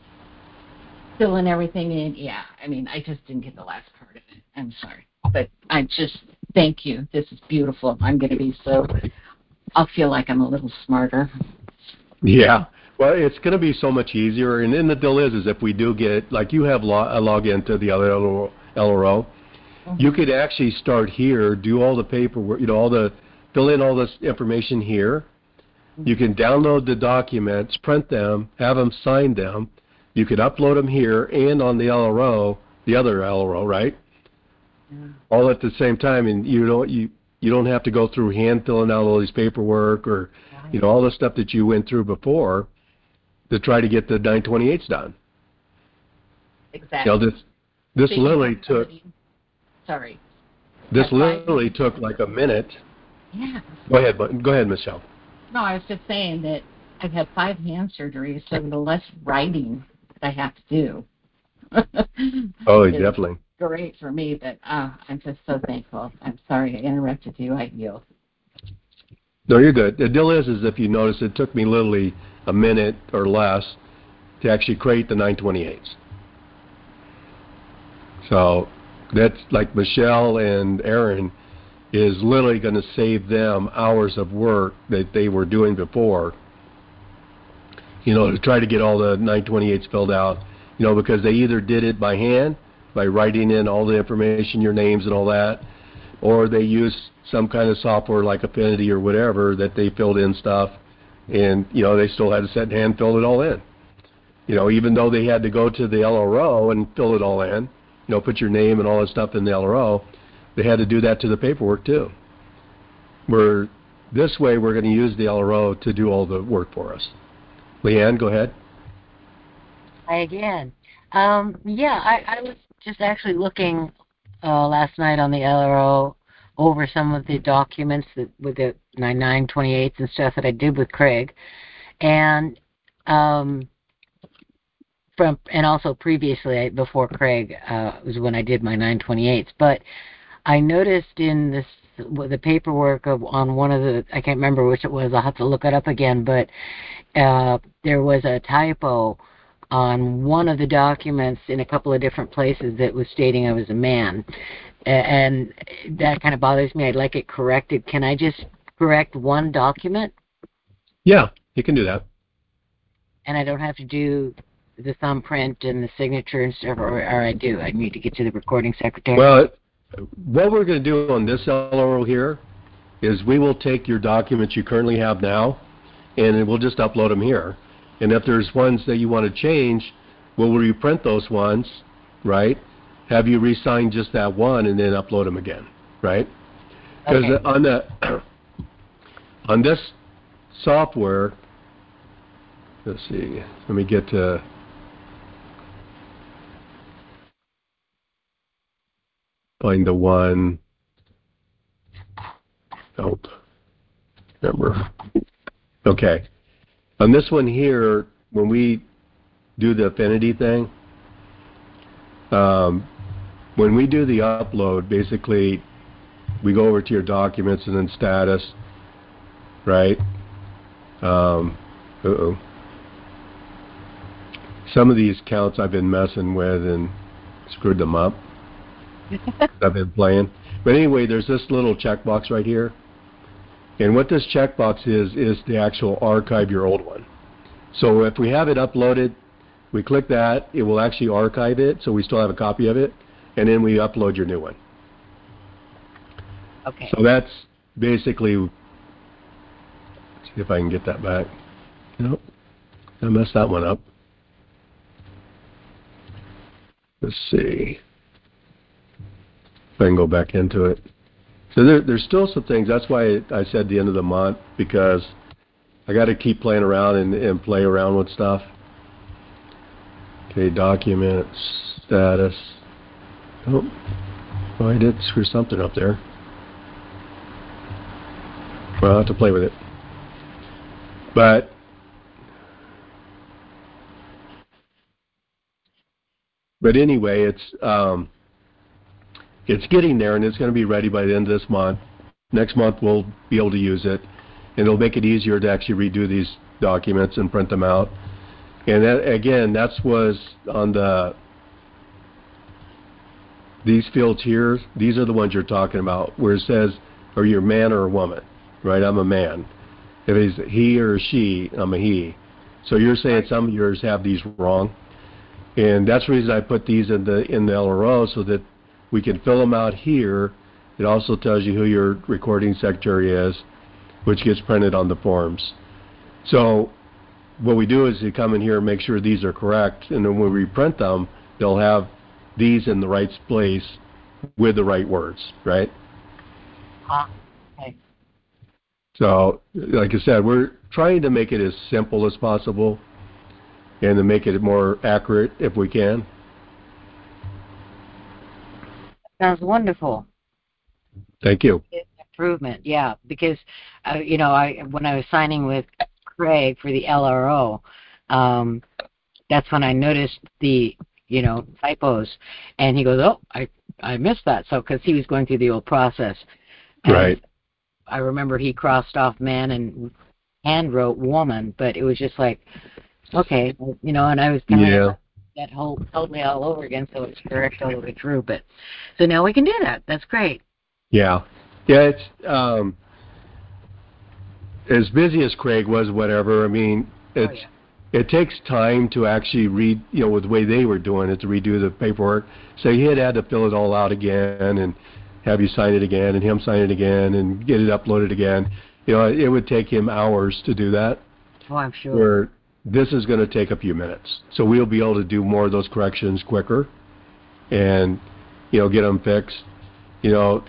Filling everything in, yeah. I mean, I just didn't get the last part of it. I'm sorry, but I just thank you. This is beautiful. I'm going to be so. I'll feel like I'm a little smarter. Yeah. Well, it's going to be so much easier. And then the deal is, is if we do get, like you have log, a login to the other L R O, mm-hmm. you could actually start here, do all the paperwork, you know, all the, fill in all this information here. Mm-hmm. You can download the documents, print them, have them sign them. You could upload them here and on the L R O, the other L R O, right? Mm-hmm. All at the same time, and you don't you you don't have to go through hand filling out all these paperwork or, right. you know, all the stuff that you went through before to try to get the nine twenty-eights done. Exactly. You know, this this Speaking literally took. Sorry. This literally took like a minute. Yeah. Go ahead, but go ahead, Michelle. No, I was just saying that I've had five hand surgeries, so the less writing I have to do. Oh, definitely. Great for me, but uh, I'm just so thankful. I'm sorry I interrupted you. I yield. No, you're good. The deal is, is if you notice, it took me literally a minute or less to actually create the nine twenty-eights. So that's like Michelle and Aaron is literally going to save them hours of work that they were doing before, you know, to try to get all the nine twenty-eights filled out, you know, because they either did it by hand, by writing in all the information, your names and all that, or they used some kind of software like Affinity or whatever that they filled in stuff, and, you know, they still had to sit and hand fill it all in. You know, even though they had to go to the L R O and fill it all in, you know, put your name and all that stuff in the L R O, they had to do that to the paperwork too. Where this way we're going to use the L R O to do all the work for us. Leanne, go ahead. Hi again. Um, yeah, I, I was just actually looking uh, last night on the L R O over some of the documents that with the nine twenty-eights and stuff that I did with Craig, and um, from and also previously before Craig uh, was when I did my nine twenty-eights. But I noticed in this the paperwork of on one of the I can't remember which it was. I'll have to look it up again. But uh, there was a typo on one of the documents in a couple of different places that was stating I was a man. And that kind of bothers me. I'd like it corrected. Can I just correct one document? Yeah, you can do that. And I don't have to do the thumbprint and the signature and stuff, or, or I do. I need to get to the recording secretary. Well, what we're going to do on this L R O here is we will take your documents you currently have now, and we'll just upload them here. And if there's ones that you want to change, we'll reprint those ones, right? Have you re-sign just that one and then upload them again, right? Because okay. on the on this software, let's see, let me get to find the one. Nope. Remember. Okay. On this one here, when we do the Affinity thing, um, when we do the upload, basically we go over to your documents and then status, right? Um, uh-oh. Some of these counts I've been messing with and screwed them up. I've been playing. But anyway, there's this little checkbox right here. And what this checkbox is, is the actual archive your old one. So if we have it uploaded, we click that, it will actually archive it, so we still have a copy of it, and then we upload your new one. Okay. So that's basically, let's see if I can get that back. Nope, I messed that one up. Let's see if I can go back into it. So there, there's still some things. That's why I said the end of the month, because I got to keep playing around and, and play around with stuff. Okay, documents, status. Oh, oh, I did screw something up there. Well, I'll have to play with it. But but anyway, it's um, it's getting there, and it's going to be ready by the end of this month. Next month, we'll be able to use it, and it'll make it easier to actually redo these documents and print them out. And that, again, that was on the, these fields here, these are the ones you're talking about, where it says, are you a man or a woman, right? I'm a man. If it's he or she, I'm a he. So you're saying some of yours have these wrong. And that's the reason I put these in the, in the L R O, so that we can fill them out here. It also tells you who your recording secretary is, which gets printed on the forms. So what we do is we come in here and make sure these are correct, and then when we print them, they'll have these in the right place with the right words, right? Ah, okay. So, like I said, we're trying to make it as simple as possible and to make it more accurate if we can. Sounds wonderful. Thank you. Improvement, yeah, because uh, you know, I when I was signing with Craig for the L R O, um, that's when I noticed the you know typos, and he goes, "Oh, I I missed that." So because he was going through the old process, and right? I remember he crossed off man and hand wrote woman, but it was just like, okay, you know, and I was kind yeah. of that whole totally all over again, so it's correct all the way through. But so now we can do that. That's great. Yeah, yeah. It's um, as busy as Craig was. Whatever. I mean, it's. Oh, yeah. It takes time to actually read, you know, with the way they were doing it, to redo the paperwork. So he had had to fill it all out again and have you sign it again and him sign it again and get it uploaded again. You know, it would take him hours to do that. Oh, I'm sure. Where this is going to take a few minutes. So we'll be able to do more of those corrections quicker and, you know, get them fixed. You know,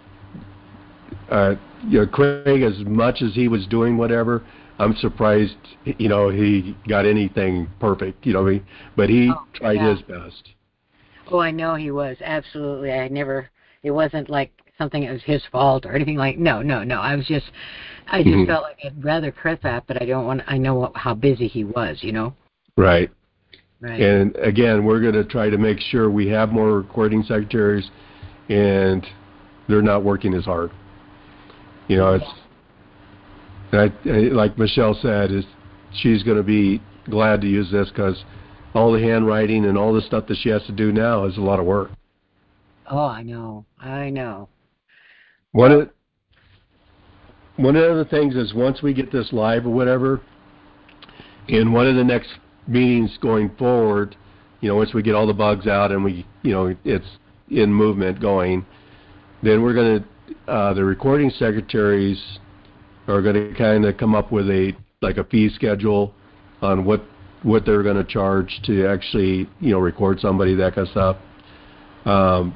uh, you know, Craig, as much as he was doing whatever, I'm surprised, you know, he got anything perfect, you know, but he oh, tried yeah. his best. Oh, I know he was. Absolutely. I never, it wasn't like something that was his fault or anything like, no, no, no. I was just, I just mm-hmm. felt like I'd rather credit that, but I don't want, I know what, how busy he was, you know? Right. Right. And again, we're going to try to make sure we have more recording secretaries and they're not working as hard. You know, it's, and I, like Michelle said, is she's going to be glad to use this because all the handwriting and all the stuff that she has to do now is a lot of work. Oh, I know. I know. One of, one of the things is once we get this live or whatever, in one of the next meetings going forward, you know, once we get all the bugs out and we, you know, it's in movement going, then we're going to, uh, the recording secretaries are going to kind of come up with a like a fee schedule on what what they're going to charge to actually, you know, record somebody, that kind of stuff. Um,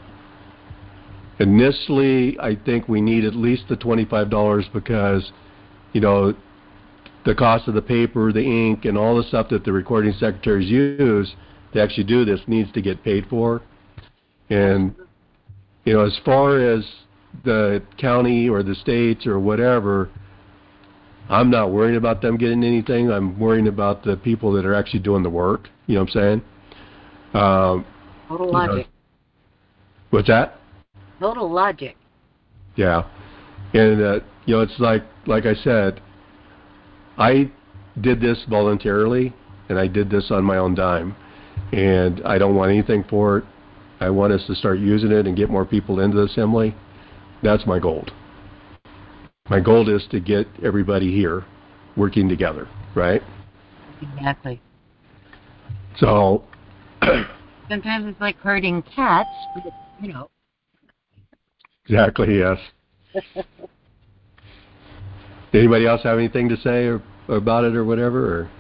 initially, I think we need at least the twenty-five dollars because, you know, the cost of the paper, the ink, and all the stuff that the recording secretaries use to actually do this needs to get paid for. And, you know, as far as the county or the states or whatever, I'm not worried about them getting anything. I'm worrying about the people that are actually doing the work. You know what I'm saying? Um, Total logic. You know, what's that? Total logic. Yeah. And, uh, you know, it's like, like I said, I did this voluntarily, and I did this on my own dime. And I don't want anything for it. I want us to start using it and get more people into the assembly. That's my goal. My goal is to get everybody here working together, right? Exactly. So sometimes it's like herding cats, but, you know. Exactly, yes. Anybody else have anything to say or, or about it or whatever? Or?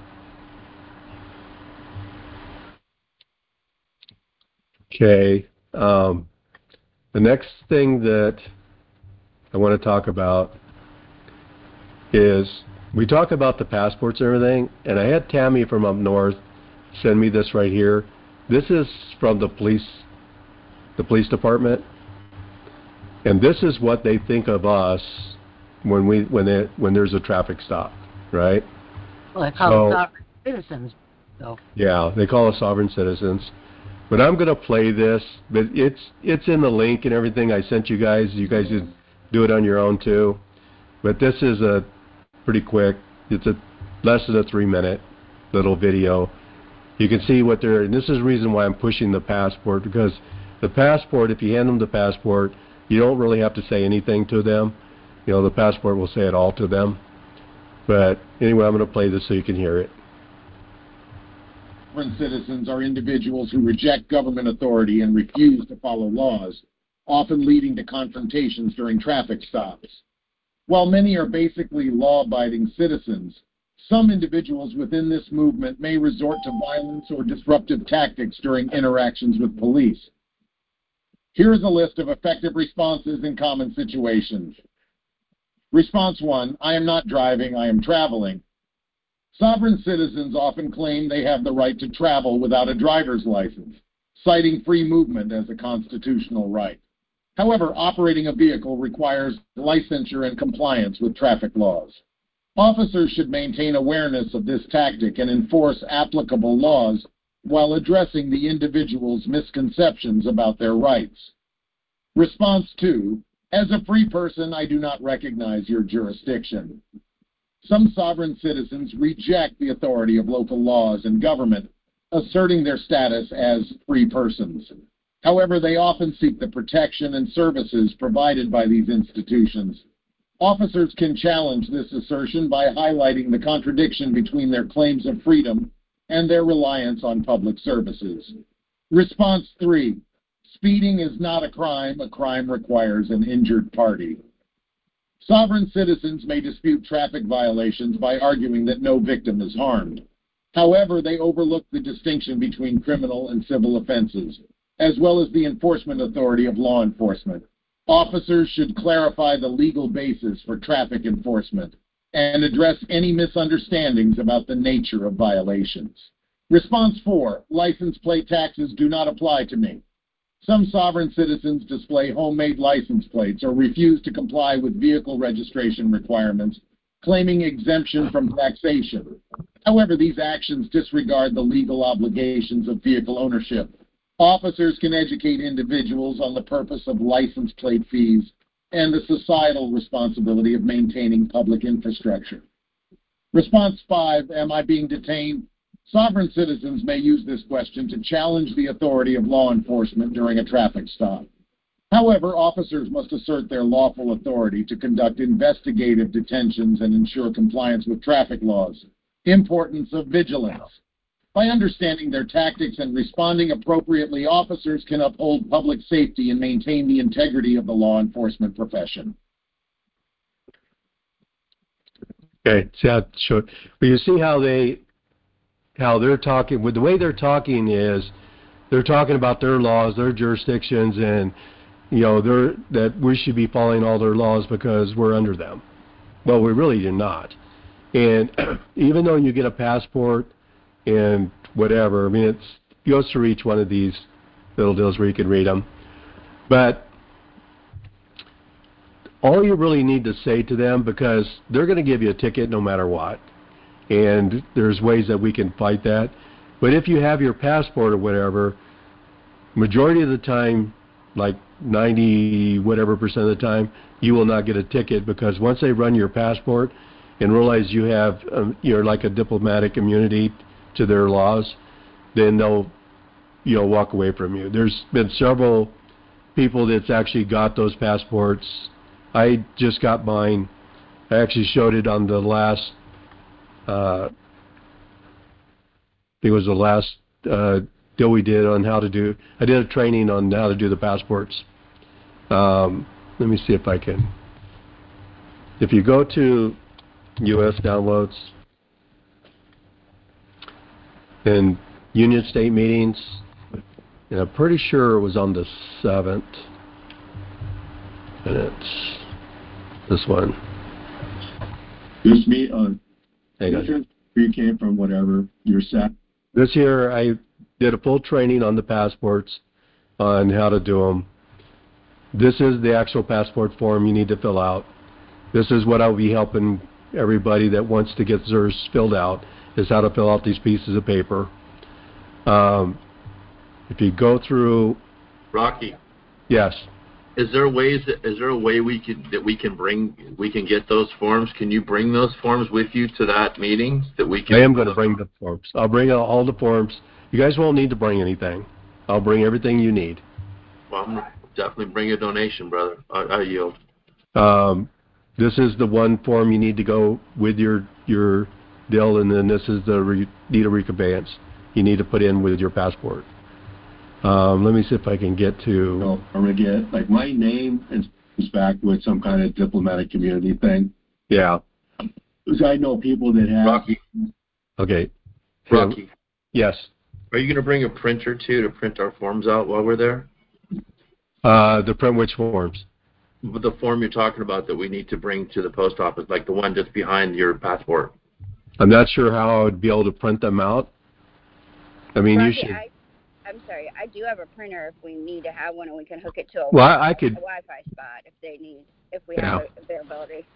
Okay. Um, the next thing that I want to talk about is we talk about the passports and everything, and I had Tammy from up north send me this right here. This is from the police, the police department, and this is what they think of us when we when it when there's a traffic stop, right? Well, they call so, us sovereign citizens, so. Yeah, they call us sovereign citizens. But I'm going to play this, but it's it's in the link and everything I sent you guys. You guys can do it on your own too. But this is a pretty quick. It's a less than a three minute little video. You can see what they're, and this is the reason why I'm pushing the passport, because the passport, if you hand them the passport, you don't really have to say anything to them. You know, the passport will say it all to them. But anyway, I'm going to play this so you can hear it. Sovereign citizens are individuals who reject government authority and refuse to follow laws, often leading to confrontations during traffic stops. While many are basically law-abiding citizens, some individuals within this movement may resort to violence or disruptive tactics during interactions with police. Here is a list of effective responses in common situations. Response one, I am not driving, I am traveling. Sovereign citizens often claim they have the right to travel without a driver's license, citing free movement as a constitutional right. However, operating a vehicle requires licensure and compliance with traffic laws. Officers should maintain awareness of this tactic and enforce applicable laws while addressing the individual's misconceptions about their rights. Response two, as a free person, I do not recognize your jurisdiction. Some sovereign citizens reject the authority of local laws and government, asserting their status as free persons. However, they often seek the protection and services provided by these institutions. Officers can challenge this assertion by highlighting the contradiction between their claims of freedom and their reliance on public services. Response three, speeding is not a crime. A crime requires an injured party. Sovereign citizens may dispute traffic violations by arguing that no victim is harmed. However, they overlook the distinction between criminal and civil offenses, as well as the enforcement authority of law enforcement. Officers should clarify the legal basis for traffic enforcement and address any misunderstandings about the nature of violations. Response four, license plate taxes do not apply to me. Some sovereign citizens display homemade license plates or refuse to comply with vehicle registration requirements, claiming exemption from taxation. However, these actions disregard the legal obligations of vehicle ownership. Officers can educate individuals on the purpose of license plate fees and the societal responsibility of maintaining public infrastructure. Response five, am I being detained? Sovereign citizens may use this question to challenge the authority of law enforcement during a traffic stop. However, officers must assert their lawful authority to conduct investigative detentions and ensure compliance with traffic laws. Importance of vigilance. By understanding their tactics and responding appropriately, officers can uphold public safety and maintain the integrity of the law enforcement profession. Okay, so, so but you see how they, how they're talking. With the way they're talking is, they're talking about their laws, their jurisdictions, and you know, they're that we should be following all their laws because we're under them. Well, we really do not. And even though you get a passport and whatever, I mean, it's, it goes through each one of these little deals where you can read them. But all you really need to say to them, because they're going to give you a ticket no matter what, and there's ways that we can fight that. But if you have your passport or whatever, majority of the time, like ninety whatever percent of the time, you will not get a ticket, because once they run your passport and realize you have, um, you're like a diplomatic immunity to their laws, then they'll you know, walk away from you. There's been several people that's actually got those passports. I just got mine. I actually showed it on the last, uh, I think it was the last uh, deal we did on how to do, I did a training on how to do the passports. Um, let me see if I can. If you go to U S downloads and Union State meetings, and I'm pretty sure it was on the seventh, and it's this one. This me on. Hang on. You came from whatever you're set. This year I did a full training on the passports, on how to do them. This is the actual passport form you need to fill out. This is what I'll be helping everybody that wants to get theirs filled out, is how to fill out these pieces of paper. Um, if you go through... Rocky. Yes. Is there ways that, is there a way we could that we can bring we can get those forms? Can you bring those forms with you to that meeting that we can? I am going to bring the forms. I'll bring all the forms. You guys won't need to bring anything. I'll bring everything you need. Well, I'm definitely bring a donation, brother. I, I yield. Um, this is the one form you need to go with your your deal, and then this is the re, need a reconveyance you need to put in with your passport. Um, let me see if I can get to... No, I'm going to get, like, my name is back with some kind of diplomatic community thing. Yeah. Because I know people that have... Rocky. Okay. Rocky. Yes. Are you going to bring a printer, too, to print our forms out while we're there? Uh, to print which forms? The form you're talking about that we need to bring to the post office, like the one just behind your passport. I'm not sure how I would be able to print them out. I mean, Rocky, you should... I, I'm sorry, I do have a printer if we need to have one, and we can hook it to a, Well, wi- I could, a Wi-Fi spot if they need, if we yeah. have availability.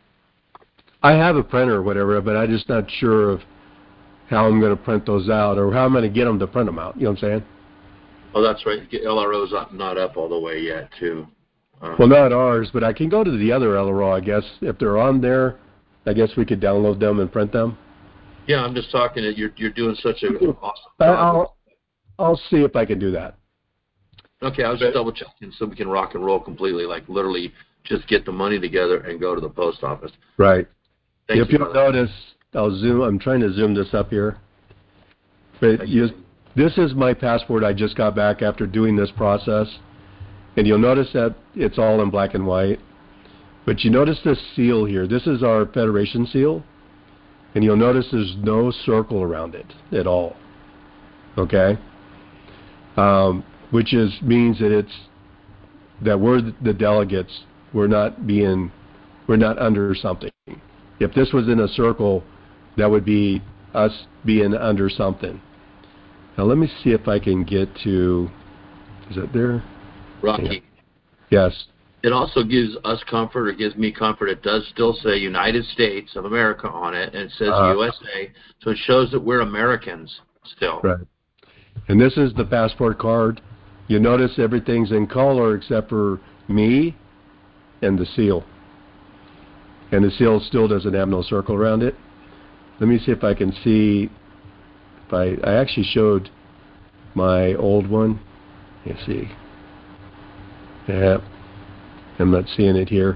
I have a printer or whatever, but I'm just not sure of how I'm going to print those out or how I'm going to get them to print them out. You know what I'm saying? Oh, that's right. L R O's not up all the way yet, too. Uh, well, not ours, but I can go to the other L R O, I guess. If they're on there, I guess we could download them and print them. Yeah, I'm just talking that you're you're doing such an awesome job. I'll, I'll see if I can do that. Okay, I was just double checking so we can rock and roll completely, like literally just get the money together and go to the post office. Right. Thank if you, you'll notice, I'll zoom. I'm trying to zoom this up here. But you, this is my passport I just got back after doing this process. And you'll notice that it's all in black and white. But you notice this seal here. This is our Federation seal. And you'll notice there's no circle around it at all. Okay? Um, which is means that it's that we're the delegates. We're not being, we're not under something. If this was in a circle, that would be us being under something. Now let me see if I can get to, is it there? Rocky. Yes. It also gives us comfort, or gives me comfort. It does still say United States of America on it, and it says uh, U S A, so it shows that we're Americans still. Right. And this is the passport card. You notice everything's in color except for me and the seal. And the seal still doesn't have no circle around it. Let me see if I can see. If I, I actually showed my old one. Let's see. Yeah. I'm not seeing it here.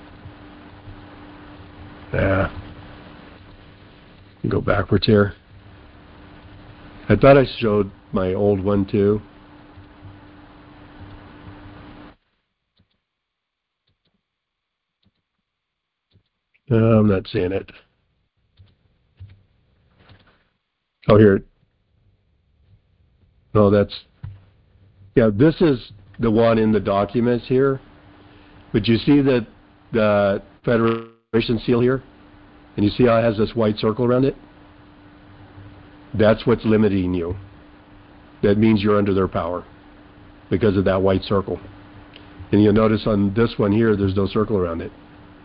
Yeah. Go backwards here. I thought I showed my old one too. Uh, I'm not seeing it. Oh, here. No, that's... Yeah, this is the one in the documents here. But you see the, the Federation seal here? And you see how it has this white circle around it? That's what's limiting you. That means you're under their power because of that white circle. And you'll notice on this one here, there's no circle around it.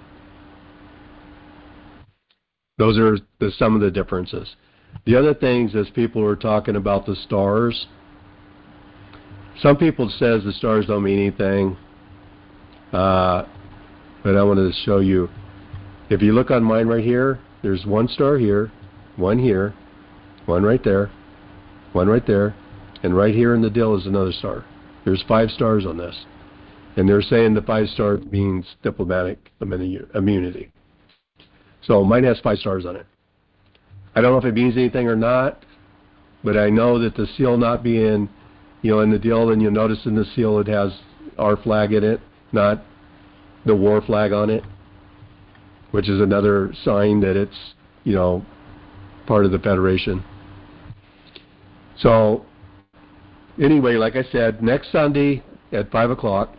Those are the, some of the differences. The other things is people were talking about the stars. Some people says the stars don't mean anything. Uh, but I wanted to show you. If you look on mine right here, there's one star here, one here, one right there, one right there, And right here in the deal is another star. There's five stars on this. And they're saying the five star means diplomatic immunity. So mine has five stars on it. I don't know if it means anything or not, but I know that the seal not being, you know, in the deal, and you'll notice in the seal it has our flag in it, not the war flag on it, which is another sign that it's, you know, part of the Federation. So anyway, like I said, next Sunday at five o'clock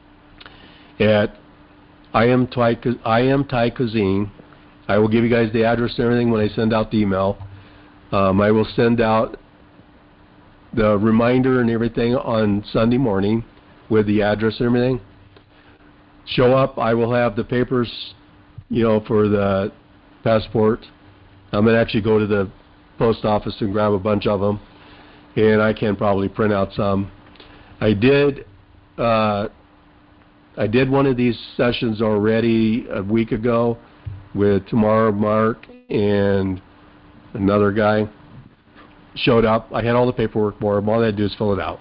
at I am Ty, I am Ty Cuisine. I will give you guys the address and everything when I send out the email. Um, I will send out the reminder and everything on Sunday morning with the address and everything. Show up. I will have the papers, you know, for the passport. I'm going to actually go to the post office and grab a bunch of them, and I can probably print out some. I did uh, I did one of these sessions already a week ago with Tamara Mark and another guy. Showed up. I had all the paperwork for them. All they had to do is fill it out.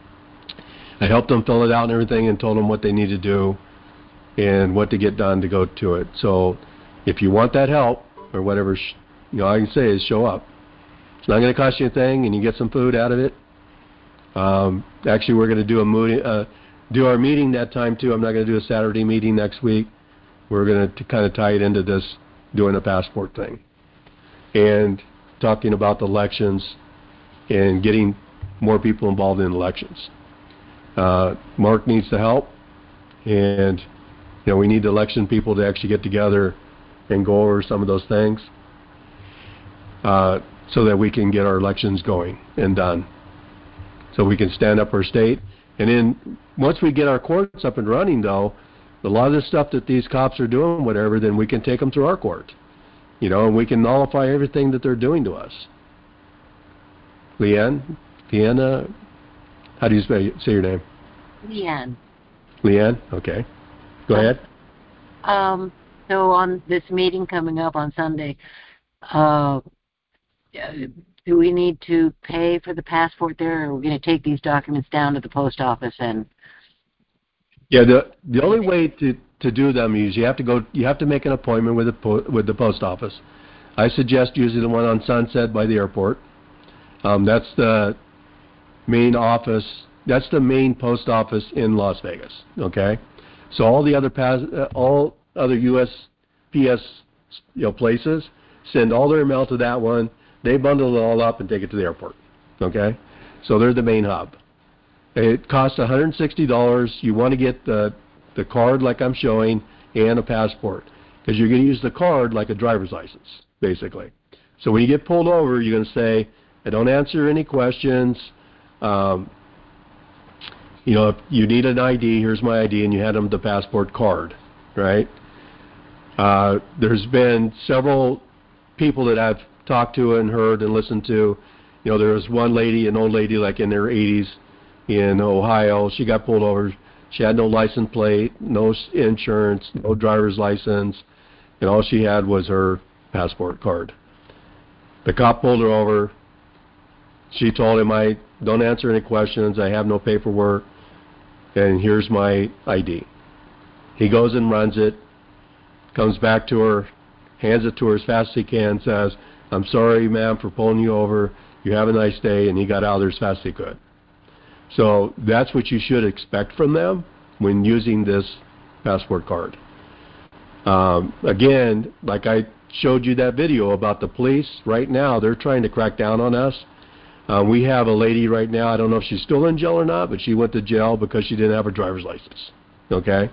I helped them fill it out and everything and told them what they need to do and what to get done to go to it. So if you want that help or whatever, you know, all I can say is show up. It's not going to cost you anything, and you get some food out of it. Um, actually, we're going to do a mood, uh, do our meeting that time too. I'm not going to do a Saturday meeting next week. We're going to kind of tie it into this doing a passport thing and talking about the elections and getting more people involved in elections. Uh, Mark needs the help, and you know we need the election people to actually get together and go over some of those things uh, so that we can get our elections going and done. So we can stand up our state. And then once we get our courts up and running, though, a lot of the stuff that these cops are doing, whatever, then we can take them through our court. You know, and we can nullify everything that they're doing to us. Leanne? Leanna? How do you say, say your name? Leanne. Leanne? Okay. Go ahead. Um, so on this meeting coming up on Sunday, uh, do we need to pay for the passport there, or are we going to take these documents down to the post office and... Yeah, the the only way to, to do them is you have to go. You have to make an appointment with the po with the post office. I suggest using the one on Sunset by the airport. Um, that's the main office. That's the main post office in Las Vegas. Okay, so all the other pas uh, all other U S P S you know places send all their mail to that one. They bundle it all up and take it to the airport. Okay, so they're the main hub. It costs one hundred sixty dollars. You want to get the, the card like I'm showing and a passport because you're going to use the card like a driver's license, basically. So when you get pulled over, you're going to say, I don't answer any questions. Um, you know, if you need an I D, here's my I D, and you hand them the passport card, right? Uh, there's been several people that I've talked to and heard and listened to. You know, there was one lady, an old lady like in their eighties, in Ohio. She got pulled over. She had no license plate, no insurance, no driver's license, and all she had was her passport card. The cop pulled her over. She told him, I don't answer any questions. I have no paperwork, and here's my I D. He goes and runs it, comes back to her, hands it to her as fast as he can, says, I'm sorry, ma'am, for pulling you over. You have a nice day, and he got out of there as fast as he could. So that's what you should expect from them when using this passport card. Um, again, like I showed you that video about the police, right now they're trying to crack down on us. Uh, we have a lady right now, I don't know if she's still in jail or not, but she went to jail because she didn't have her driver's license. Okay?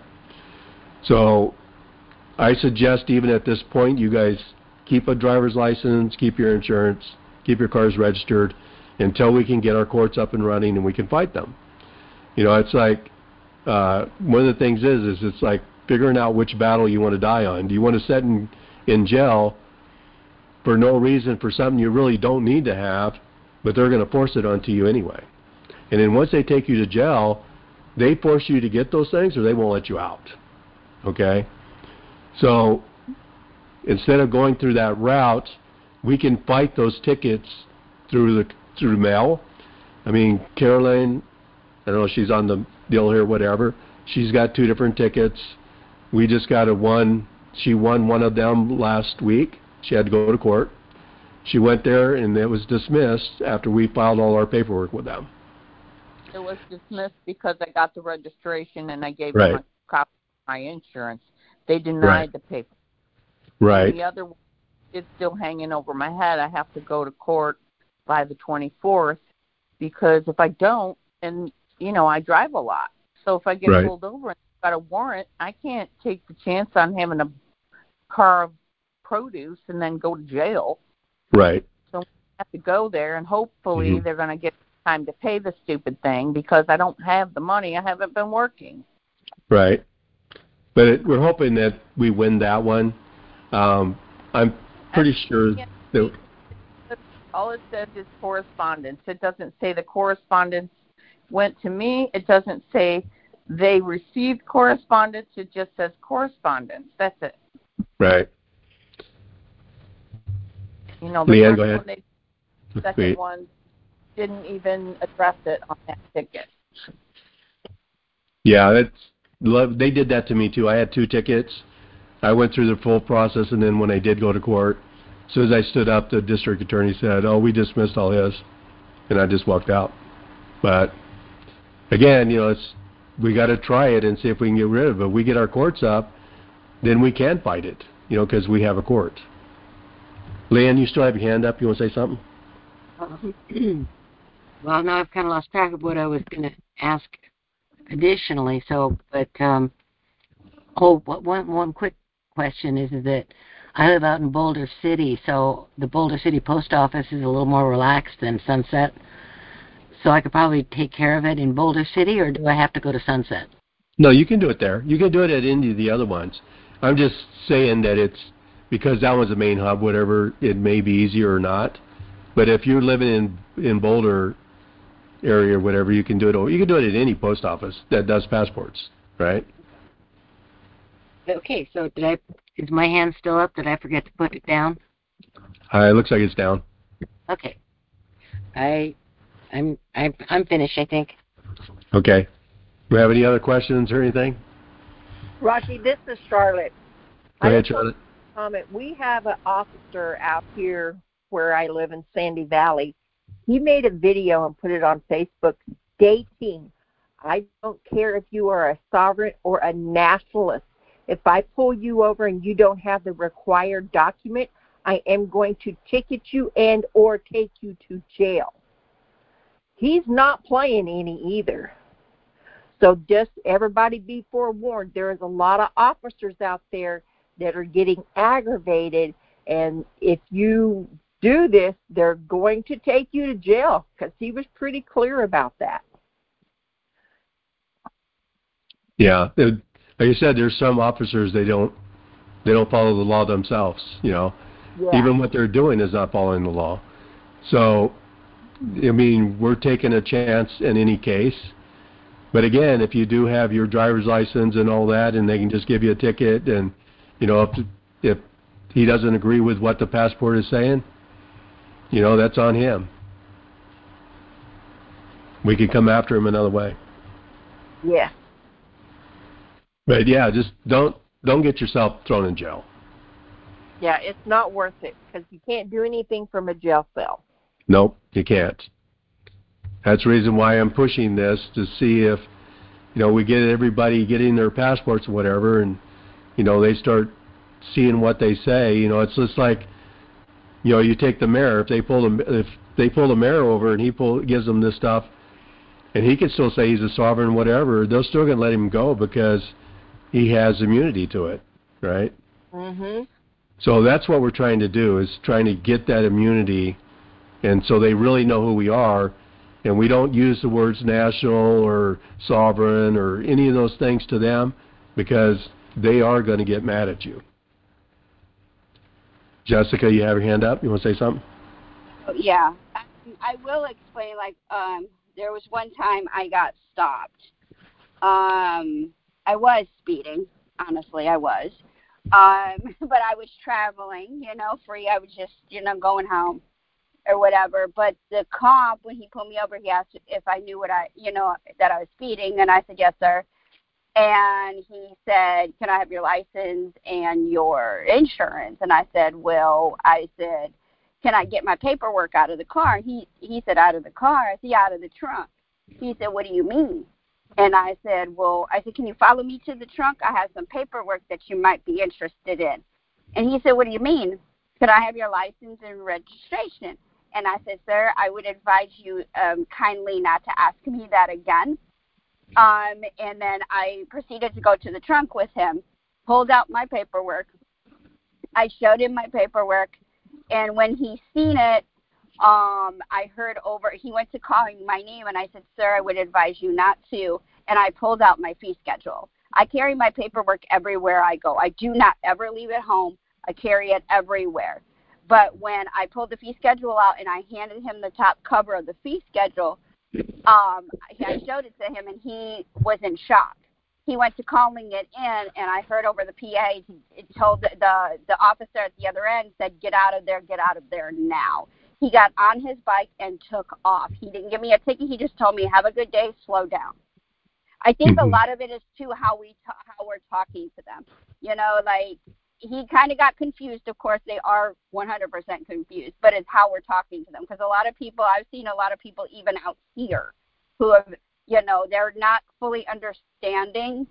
So I suggest even at this point you guys keep a driver's license, keep your insurance, keep your cars registered, until we can get our courts up and running and we can fight them. You know, it's like, uh, one of the things is, is it's like figuring out which battle you want to die on. Do you want to sit in, in jail for no reason for something you really don't need to have, but they're going to force it onto you anyway? And then once they take you to jail, they force you to get those things or they won't let you out. Okay? So instead of going through that route, we can fight those tickets through the through mail. I mean, Caroline, I don't know if she's on the deal here, whatever. She's got two different tickets. We just got a one. She won one of them last week. She had to go to court. She went there, and it was dismissed after we filed all our paperwork with them. It was dismissed because I got the registration and I gave Right. them a copy of my insurance. They denied Right. the paper. Right. And the other one is still hanging over my head. I have to go to court by the twenty-fourth because if I don't, and, you know, I drive a lot. So if I get Right. pulled over and got a warrant, I can't take the chance on having a car of produce and then go to jail. Right. So I have to go there, and hopefully Mhm. they're going to get time to pay the stupid thing because I don't have the money. I haven't been working. Right. But it, we're hoping that we win that one. Um, I'm pretty sure that... All it says is correspondence. It doesn't say the correspondence went to me. It doesn't say they received correspondence. It just says correspondence. That's it. Right. You know, the Leanne, first go ahead. one, they, the second Wait. one didn't even address it on that ticket. Yeah, that's, love- they did that to me too. I had two tickets. I went through the full process, and then when I did go to court, as soon as I stood up, the district attorney said, "Oh, we dismissed all his," and I just walked out. But again, you know, it's we got to try it and see if we can get rid of it. If we get our courts up, then we can fight it, you know, because we have a court. Leanne, you still have your hand up. You want to say something? Um, well, now I've kind of lost track of what I was going to ask additionally. So, but um, oh, what- one one quick question is that I live out in Boulder City, so the Boulder City post office is a little more relaxed than Sunset. So I could probably take care of it in Boulder City, or do I have to go to Sunset? No, you can do it there. You can do it at any of the other ones. I'm just saying that it's because that one's the main hub, whatever, it may be easier or not. But if you're living in in Boulder area or whatever, you can do it. You can do it at any post office that does passports, right? Okay, so did I? Is my hand still up? Did I forget to put it down? Uh, it looks like it's down. Okay, I, I'm I'm I'm finished. I think. Okay. Do we have any other questions or anything? Rocky, this is Charlotte. Go I ahead, just want Charlotte. to comment. We have an officer out here where I live in Sandy Valley. He made a video and put it on Facebook stating, "I don't care if you are a sovereign or a nationalist. If I pull you over and you don't have the required document, I am going to ticket you and or take you to jail." He's not playing any either. So just everybody be forewarned, there is a lot of officers out there that are getting aggravated, and if you do this, they're going to take you to jail, because he was pretty clear about that. Yeah, it, like you said, there's some officers they don't they don't follow the law themselves. You know, Yeah. even what they're doing is not following the law. So, I mean, we're taking a chance in any case. But again, if you do have your driver's license and all that, and they can just give you a ticket, and you know, if if he doesn't agree with what the passport is saying, you know, that's on him. We could come after him another way. Yeah. But yeah, just don't don't get yourself thrown in jail. Yeah, it's not worth it, because you can't do anything from a jail cell. Nope, you can't. That's the reason why I'm pushing this, to see if, you know, we get everybody getting their passports or whatever, and, you know, they start seeing what they say. You know, it's just like, you know, you take the mayor. If they pull the if they pull the mayor over and he pull gives them this stuff, and he can still say he's a sovereign, whatever, they're still going to let him go because he has immunity to it, right? Mm-hmm. So that's what we're trying to do, is trying to get that immunity, and so they really know who we are, and we don't use the words national or sovereign or any of those things to them, because they are going to get mad at you. Jessica, you have your hand up. You want to say something? Yeah, I, I will explain. Like, um, there was one time I got stopped. Um, I was speeding. Honestly, I was. Um, but I was traveling, you know, free. I was just, you know, going home. or whatever. But the cop, when he pulled me over, he asked if I knew what I, you know, that I was speeding, and I said, yes, sir. And he said, can I have your license and your insurance? And I said, well, I said, can I get my paperwork out of the car? He he said, out of the car? I said, yeah, out of the trunk. He said, what do you mean? And I said, well, I said, can you follow me to the trunk? I have some paperwork that you might be interested in. And he said, what do you mean? Could I have your license and registration? And I said, sir, I would advise you um, kindly not to ask me that again. Um, and then I proceeded to go to the trunk with him, pulled out my paperwork. I showed him my paperwork. And when he seen it, um, I heard over, he went to calling my name, and I said, sir, I would advise you not to. And I pulled out my fee schedule. I carry my paperwork everywhere I go. I do not ever leave it home. I carry it everywhere. But when I pulled the fee schedule out and I handed him the top cover of the fee schedule, um, I showed it to him, and he was in shock. He went to calling it in, and I heard over the P A, it told the, the, the officer at the other end, said, get out of there, get out of there now. He got on his bike and took off. He didn't give me a ticket. He just told me, have a good day, slow down. I think mm-hmm. a lot of it is, too, how, we ta- how we're talking to them. You know, like, he kind of got confused. Of course, they are one hundred percent confused, but it's how we're talking to them. Because a lot of people, I've seen a lot of people even out here who have, you know, they're not fully understanding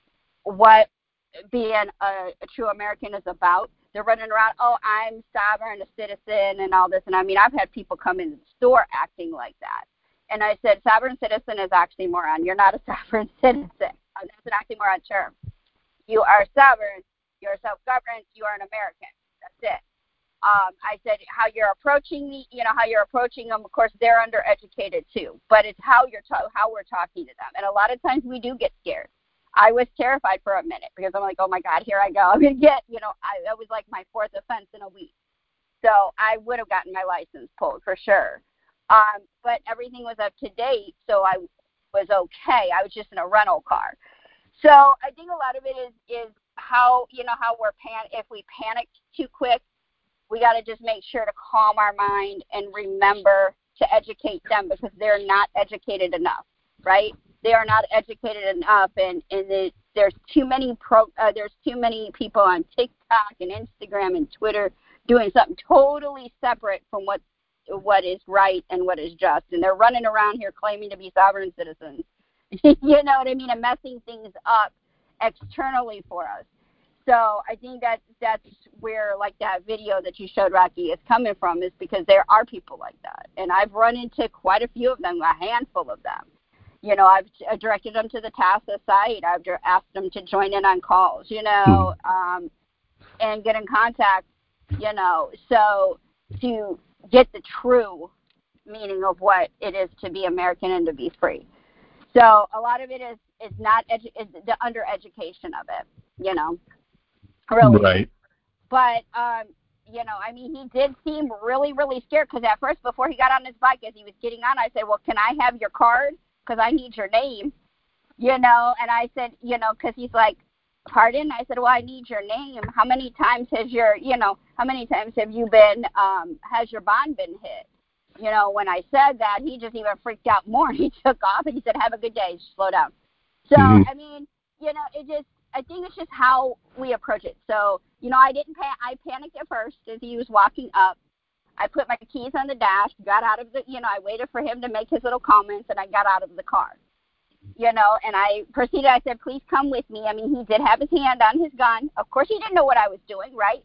what being a, a true American is about. They're running around, oh, I'm sovereign, a citizen, and all this. And I mean, I've had people come in the store acting like that. And I said, sovereign citizen is oxymoron. You're not a sovereign citizen. That's an oxymoron term. You are sovereign. You're self-governed. You are an American. That's it. Um, I said how you're approaching me, you know, how you're approaching them. Of course, they're undereducated too, but it's how you're ta- how we're talking to them. And a lot of times we do get scared. I was terrified for a minute because I'm like, oh my God, here I go. I'm gonna get, you know, I, that was like my fourth offense in a week. So I would have gotten my license pulled for sure. Um, but everything was up to date, so I was okay. I was just in a rental car. So I think a lot of it is is how, you know, how we're pan. If we panic too quick, we got to just make sure to calm our mind and remember to educate them because they're not educated enough, right? They are not educated enough, and and the, there's too many pro. Uh, there's too many people on TikTok and Instagram and Twitter doing something totally separate from what what is right and what is just, and they're running around here claiming to be sovereign citizens. You know what I mean? And messing things up externally for us. So I think that that's where, like, that video that you showed, Rocky, is coming from, is because there are people like that. And I've run into quite a few of them, a handful of them. You know, I've directed them to the TASA site. I've asked them to join in on calls, you know, um, and get in contact, you know, so to get the true meaning of what it is to be American and to be free. So a lot of it is, is not edu- is the under-education of it, you know. Really. Right. But, um, you know, I mean, he did seem really, really scared because at first, before he got on his bike, as he was getting on, I said, well, can I have your card? Because I need your name, you know. And I said, you know, because he's like, pardon? I said, well, I need your name. How many times has your, you know, how many times have you been, um, has your bond been hit? You know, when I said that, he just even freaked out more. He took off and he said, have a good day, slow down. So, mm-hmm. I mean, you know, it just, I think it's just how we approach it. So, you know, I didn't pan- I panicked at first as he was walking up. I put my keys on the dash, got out of the, you know, I waited for him to make his little comments, and I got out of the car. You know, and I proceeded, I said, please come with me. I mean, he did have his hand on his gun. Of course, he didn't know what I was doing, right?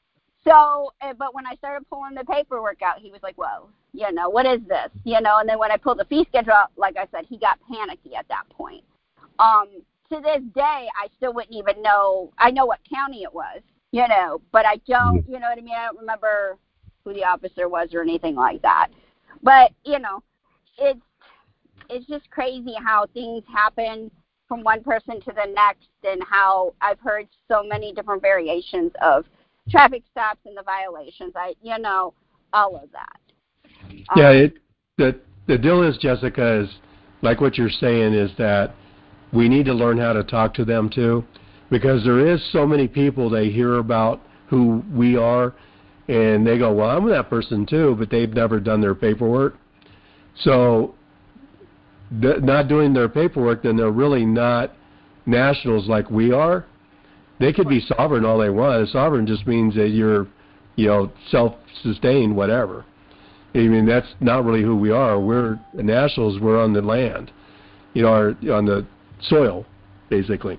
So, but when I started pulling the paperwork out, he was like, whoa, you know, what is this? You know, and then when I pulled the fee schedule out, like I said, he got panicky at that point. Um, to this day, I still wouldn't even know. I know what county it was, you know, but I don't, you know what I mean? I don't remember who the officer was or anything like that. But, you know, it's, it's just crazy how things happen from one person to the next, and how I've heard so many different variations of traffic stops and the violations. I, you know, all of that. Yeah, um, it, the, the deal is, Jessica, is like what you're saying is that we need to learn how to talk to them too, because there is so many people they hear about who we are, and they go, well, I'm that person too, but they've never done their paperwork. So th- not doing their paperwork, then they're really not nationals like we are. They could be sovereign all they want. Sovereign just means that you're, you know, self-sustained, whatever. I mean, that's not really who we are. We're nationals. We're on the land, you know, our, on the soil, basically.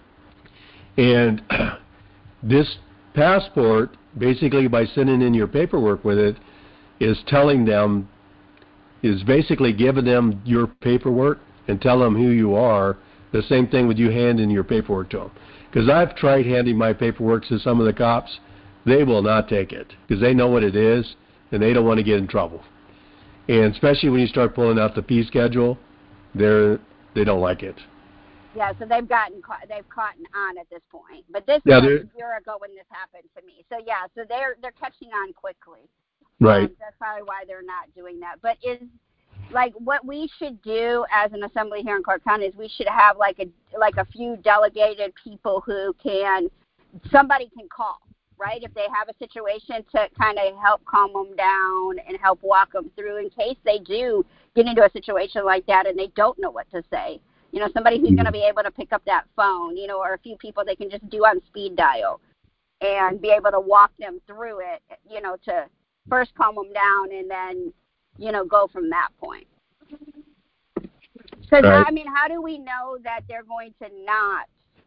And this passport, basically by sending in your paperwork with it, is telling them, is basically giving them your paperwork and tell them who you are. The same thing with you handing your paperwork to them. Because I've tried handing my paperwork to some of the cops. They will not take it because they know what it is and they don't want to get in trouble. And especially when you start pulling out the fee schedule, they're, they don't like it. Yeah, so they've gotten caught, they've caught on at this point. But this Yeah, was they're- a year ago when this happened to me. So yeah, so they're they're catching on quickly. Right. Um, that's probably why they're not doing that. But is like what we should do as an assembly here in Clark County is we should have like a like a few delegated people who can somebody can call, right? If they have a situation to kind of help calm them down and help walk them through in case they do get into a situation like that and they don't know what to say. You know, somebody who's going to be able to pick up that phone, you know, or a few people they can just do on speed dial and be able to walk them through it, you know, to first calm them down and then, you know, go from that point. Because, Right. I mean, how do we know that they're going to not,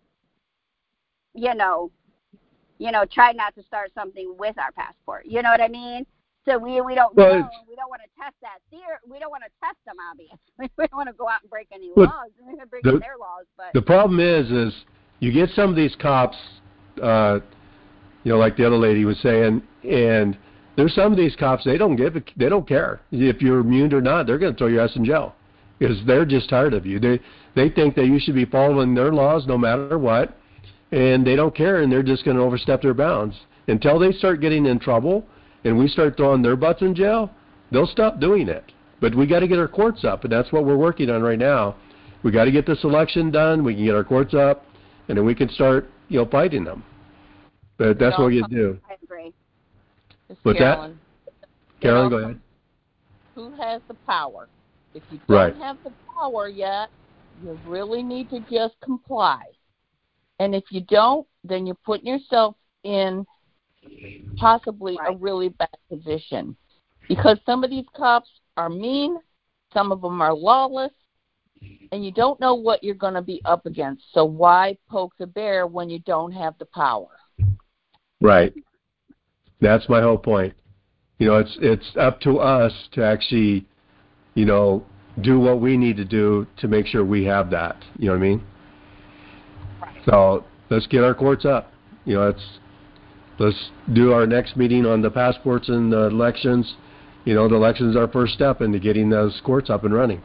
you know, you know, try not to start something with our passport? You know what I mean? So we we don't Well, know. it's- We don't want to test that theory. We don't want to test them, obviously. We don't want to go out and break any But laws. We're going to break the- their laws, but The problem is, is you get some of these cops, uh, you know, like the other lady was saying, and there's some of these cops, they don't give, a, they don't care if you're immune or not. They're going to throw your ass in jail because they're just tired of you. They they think that you should be following their laws no matter what, and they don't care, and they're just going to overstep their bounds until they start getting in trouble. And we start throwing their butts in jail, they'll stop doing it. But we got to get our courts up, and that's what we're working on right now. We got to get this election done. We can get our courts up, and then we can start, you know, fighting them. But that's what we can do. I agree. It's What's Carolyn. that? Carolyn, go ahead. Who has the power? If you don't Right. have the power yet, you really need to just comply. And if you don't, then you're putting yourself in possibly Right. a really bad position. Because some of these cops are mean, some of them are lawless, and you don't know what you're going to be up against. So why poke the bear when you don't have the power? Right. That's my whole point. You know, it's it's up to us to actually, you know, do what we need to do to make sure we have that. You know what I mean? Right. So let's get our courts up. You know, it's let's do our next meeting on the passports and the elections. You know, the elections are our first step into getting those courts up and running.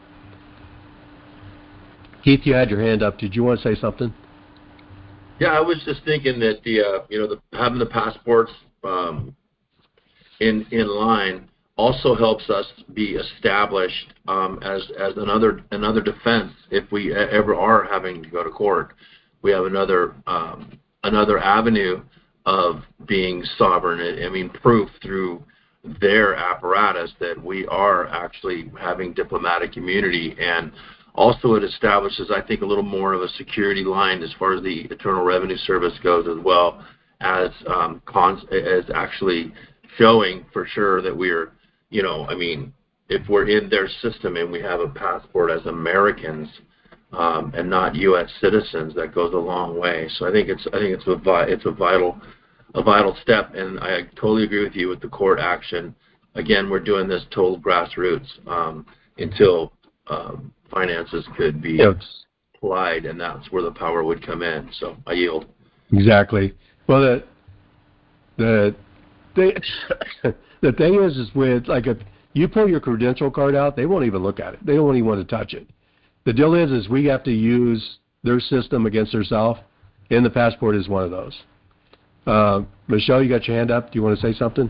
Keith, you had your hand up. Did you want to say something? Yeah, I was just thinking that the uh, you know the, having the passports um, in in line also helps us be established um, as as another another defense if we ever are having to go to court. We have another um, another avenue of being sovereign. I mean, proof through their apparatus that we are actually having diplomatic immunity. And also it establishes, I think, a little more of a security line as far as the Internal Revenue Service goes, as well as um, cons- as actually showing for sure that we're, you know, I mean, if we're in their system and we have a passport as Americans um, and not U S citizens, that goes a long way. So I think it's I think it's a vi- it's a vital a vital step, and I totally agree with you with the court action. Again, we're doing this total grassroots um, until um, finances could be Yes. applied, and that's where the power would come in. So I yield. Exactly. Well, the the the, the thing is, is with like if you pull your credential card out, they won't even look at it. They don't even want to touch it. The deal is, is we have to use their system against ourselves, and the passport is one of those. Uh, Michelle, you got your hand up. Do you want to say something?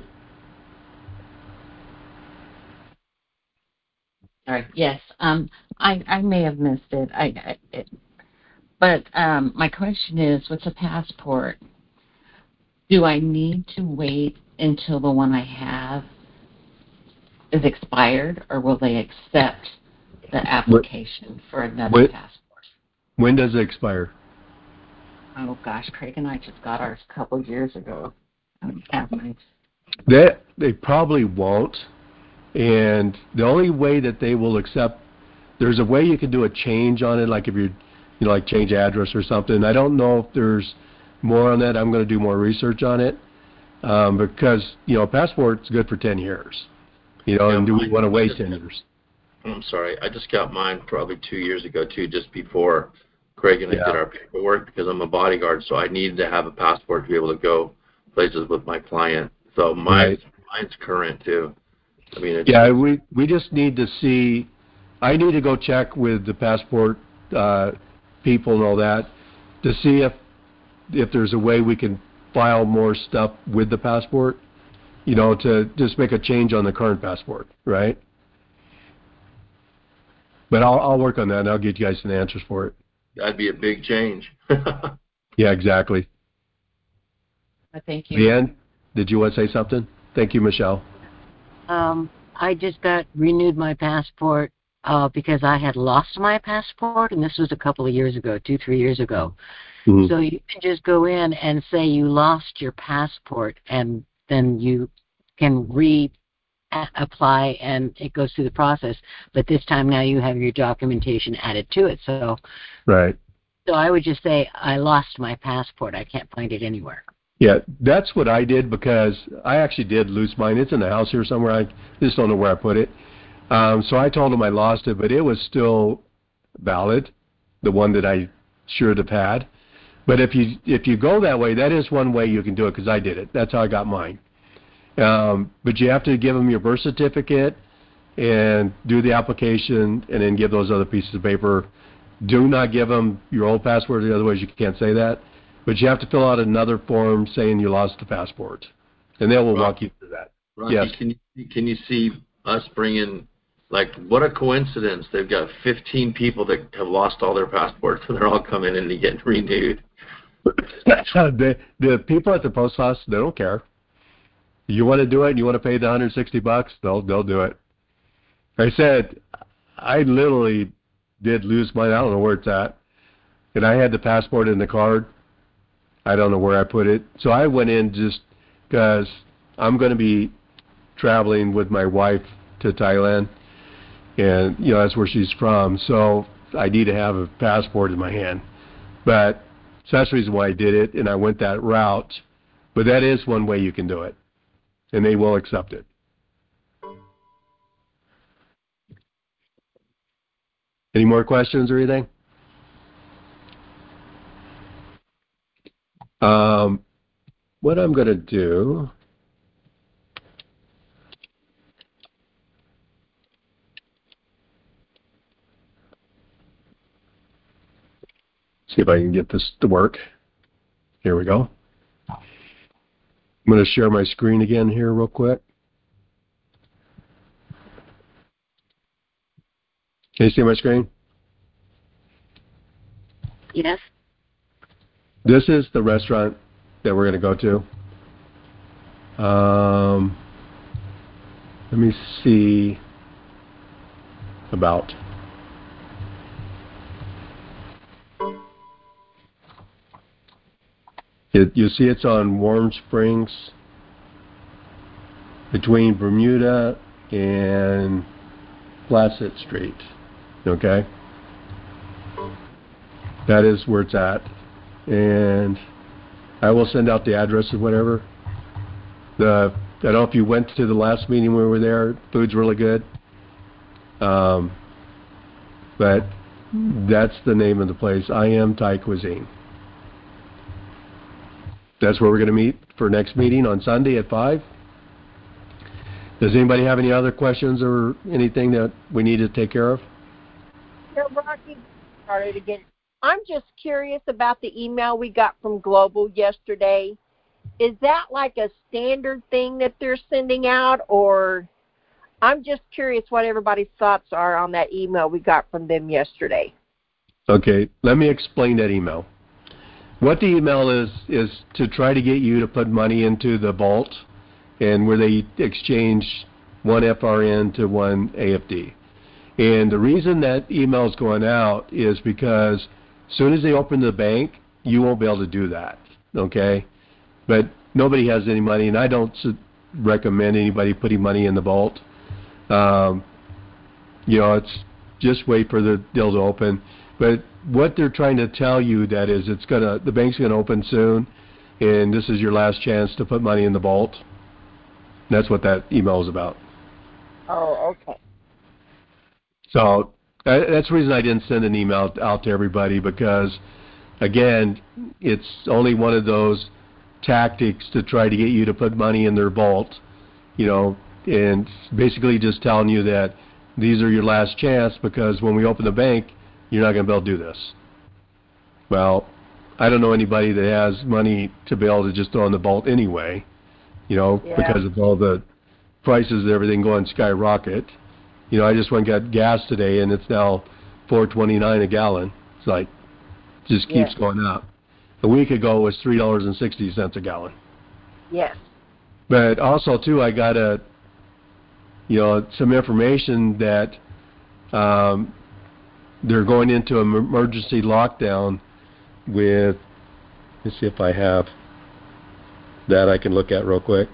All right. Yes. Um, I, I may have missed it. I, I it, but um, my question is, with a passport, do I need to wait until the one I have is expired, or will they accept the application for another when, passport? When does it expire? Oh gosh, Craig and I just got ours a couple of years ago. I don't have mine. They, they probably won't. And the only way that they will accept, there's a way you can do a change on it, like if you, you know, like change address or something. I don't know if there's more on that. I'm going to do more research on it um, because, you know, a passport's good for ten years. You know, yeah, and do we mine, want to wait just, ten years? I'm sorry. I just got mine probably two years ago, too, just before Craig and I yeah. did our paperwork because I'm a bodyguard, so I needed to have a passport to be able to go places with my client. So mine's, right. mine's current, too. I mean, it's yeah, just, we we just need to see. I need to go check with the passport uh, people and all that to see if if there's a way we can file more stuff with the passport. You know, to just make a change on the current passport, right? But I'll I'll work on that and I'll get you guys some answers for it. that'd be a big change. Yeah, exactly. Thank you. Leanne, did you want to say something? Thank you, Michelle. Um, I just got renewed my passport uh, because I had lost my passport, and this was a couple of years ago, two, three years ago. Mm-hmm. So you can just go in and say you lost your passport, and then you can re-apply, and it goes through the process. But this time now you have your documentation added to it. So, right. So I would just say I lost my passport. I can't find it anywhere. Yeah, that's what I did because I actually did lose mine. It's in the house here somewhere. I just don't know where I put it. Um, so I told him I lost it, but it was still valid, the one that I should have had. But if you if you go that way, that is one way you can do it because I did it. That's how I got mine. Um, but you have to give them your birth certificate and do the application and then give those other pieces of paper. Do not give them your old passport, otherwise you can't say that. But you have to fill out another form saying you lost the passport, and they will Rocky, walk you through that. Rocky, yes. Can you, can you see us bringing, like, what a coincidence. They've got fifteen people that have lost all their passports, and they're all coming in to get renewed. the, the people at the post office, they don't care. You want to do it and you want to pay the one hundred sixty bucks, they'll, they'll do it. I said, I literally did lose mine. I don't know where it's at. And I had the passport in the card. I don't know where I put it. So I went in just because I'm going to be traveling with my wife to Thailand. And, you know, that's where she's from. So I need to have a passport in my hand. But so that's the reason why I did it. And I went that route. But that is one way you can do it. And they will accept it. Any more questions or anything? Um, what I'm going to do, see if I can get this to work. Here we go. I'm going to share my screen again here real quick. Can you see my screen? Yes. This is the restaurant that we're going to go to. Um, let me see about. It, you see it's on Warm Springs between Bermuda and Placid Street. Okay? That is where it's at. And I will send out the address or whatever. The I don't know if you went to the last meeting when we were there. Food's really good. Um, but that's the name of the place. I Am Thai Cuisine. That's where we're going to meet for next meeting on Sunday at five. Does anybody have any other questions or anything that we need to take care of? Yeah, Rocky, sorry to get it. I'm just curious about the email we got from Global yesterday. Is that like a standard thing that they're sending out, or I'm just curious what everybody's thoughts are on that email we got from them yesterday. Okay, let me explain that email. what the email is is to try to get you to put money into the vault, and where they exchange one F R N to one A F D. And the reason that email is going out is because as soon as they open the bank, you won't be able to do that, okay? But nobody has any money, and I don't su- recommend anybody putting money in the vault. Um, you know, it's just wait for the deal to open. But what they're trying to tell you that is it's gonna the bank's gonna open soon, and this is your last chance to put money in the vault. That's what that email is about. Oh, okay. So uh, that's the reason I didn't send an email out to everybody, because, again, it's only one of those tactics to try to get you to put money in their vault, you know, and basically just telling you that these are your last chance, because when we open the bank, you're not going to be able to do this. Well, I don't know anybody that has money to be able to just throw in the vault anyway, you know, Yeah. because of all the prices and everything going skyrocket. You know, I just went and got gas today, and it's now four twenty-nine a gallon. It's like, just keeps Yeah. going up. A week ago it was three dollars and sixty cents a gallon. Yes. But also, too, I got a, you know, some information that um, they're going into an emergency lockdown with, let's see if I have that I can look at real quick.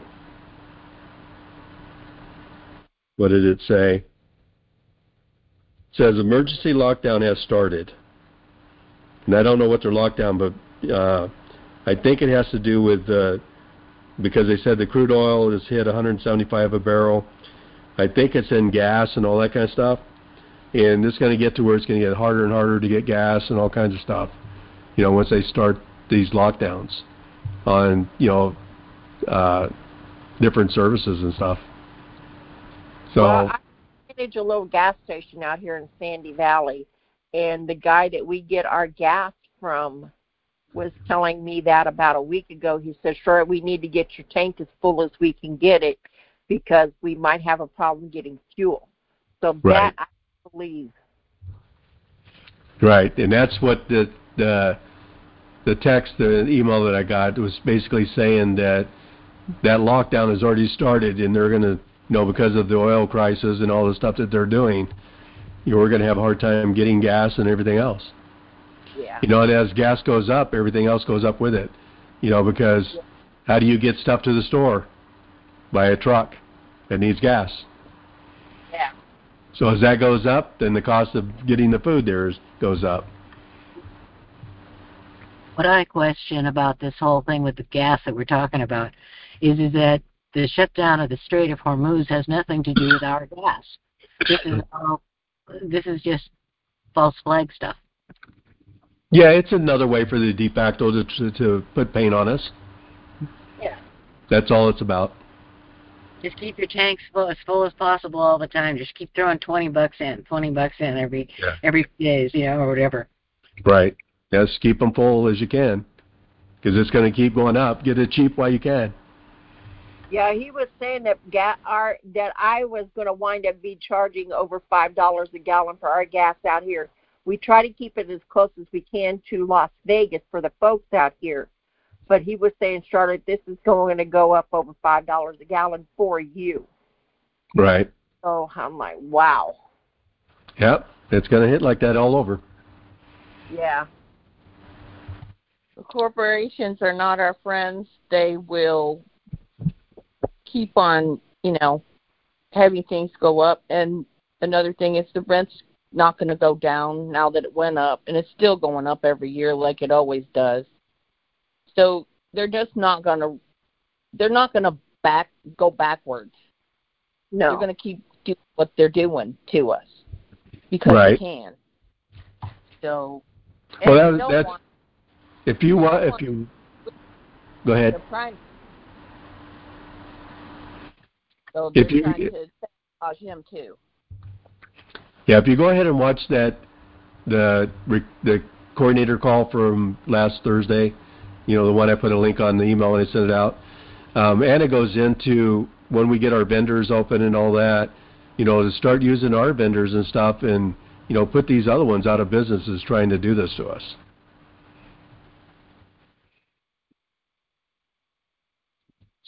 What did it say? It says emergency lockdown has started. And I don't know what their lockdown, but uh, I think it has to do with, uh, because they said the crude oil has hit one hundred seventy-five a barrel. I think it's in gas and all that kind of stuff. And it's going to get to where it's going to get harder and harder to get gas and all kinds of stuff, you know, once they start these lockdowns on, you know, uh, different services and stuff. So, well, I manage a little gas station out here in Sandy Valley, and the guy that we get our gas from was telling me that about a week ago. He said, sure, we need to get your tank as full as we can get it, because we might have a problem getting fuel. So right. that I believe. Right, and that's what the the the text, the email that I got was basically saying that that lockdown has already started, and they're going to, you know, because of the oil crisis and all the stuff that they're doing, you know, we're going to have a hard time getting gas and everything else. Yeah. You know, and as gas goes up, everything else goes up with it. You know, because yeah. how do you get stuff to the store? By a truck that needs gas. Yeah. So as that goes up, then the cost of getting the food there is, goes up. What I question about this whole thing with the gas that we're talking about is, is that the shutdown of the Strait of Hormuz has nothing to do with our gas. This is all, this is just false flag stuff. Yeah, it's another way for the de facto to, to, to put paint on us. Yeah. That's all it's about. Just keep your tanks full, as full as possible all the time. Just keep throwing twenty bucks in, twenty bucks in every yeah. every few days, you know, or whatever. Right. Just keep them full as you can, because it's going to keep going up. Get it cheap while you can. Yeah, he was saying that ga- our, that I was going to wind up be charging over five dollars a gallon for our gas out here. We try to keep it as close as we can to Las Vegas for the folks out here. But he was saying, Charlotte, this is going to go up over five dollars a gallon for you. Right. So I'm like, wow. Yep, it's going to hit like that all over. Yeah. The corporations are not our friends. They will keep on, you know, having things go up. And another thing is the rent's not going to go down now that it went up, and it's still going up every year like it always does. So they're just not going to, they're not going to back go backwards. No. They're going to keep doing what they're doing to us because right. they can. So, well, that, that's, want, if you want, if you, go ahead. They're trying, so they're if you, trying to sabotage him too. Yeah, if you go ahead and watch that, the the coordinator call from last Thursday, you know, the one I put a link on the email when I sent it out, um, Anna goes into when we get our vendors open and all that, you know, to start using our vendors and stuff and, you know, put these other ones out of business is trying to do this to us.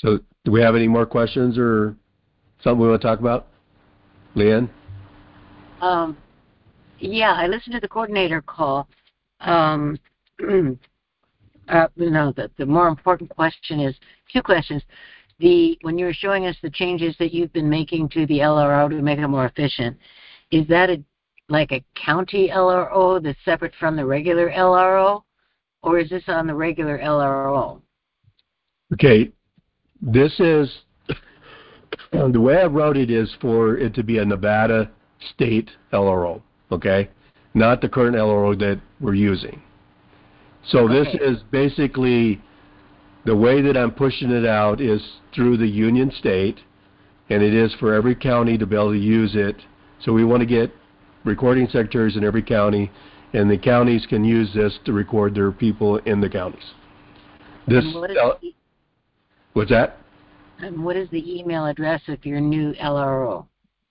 So do we have any more questions or something we want to talk about? Leanne? Um, yeah, I listened to the coordinator call. Um, uh, no, the, the more important question is, two questions. The when you were showing us the changes that you've been making to the L R O to make it more efficient, is that a like a county L R O that's separate from the regular L R O, or is this on the regular L R O? Okay, this is, the way I wrote it is for it to be a Nevada state L R O, okay? Not the current L R O that we're using. So Okay. this is basically, the way that I'm pushing it out is through the Union State, and it is for every county to be able to use it. So we want to get recording secretaries in every county, and the counties can use this to record their people in the counties. This, And what is uh, the, what's that? and what is the email address of your new L R O?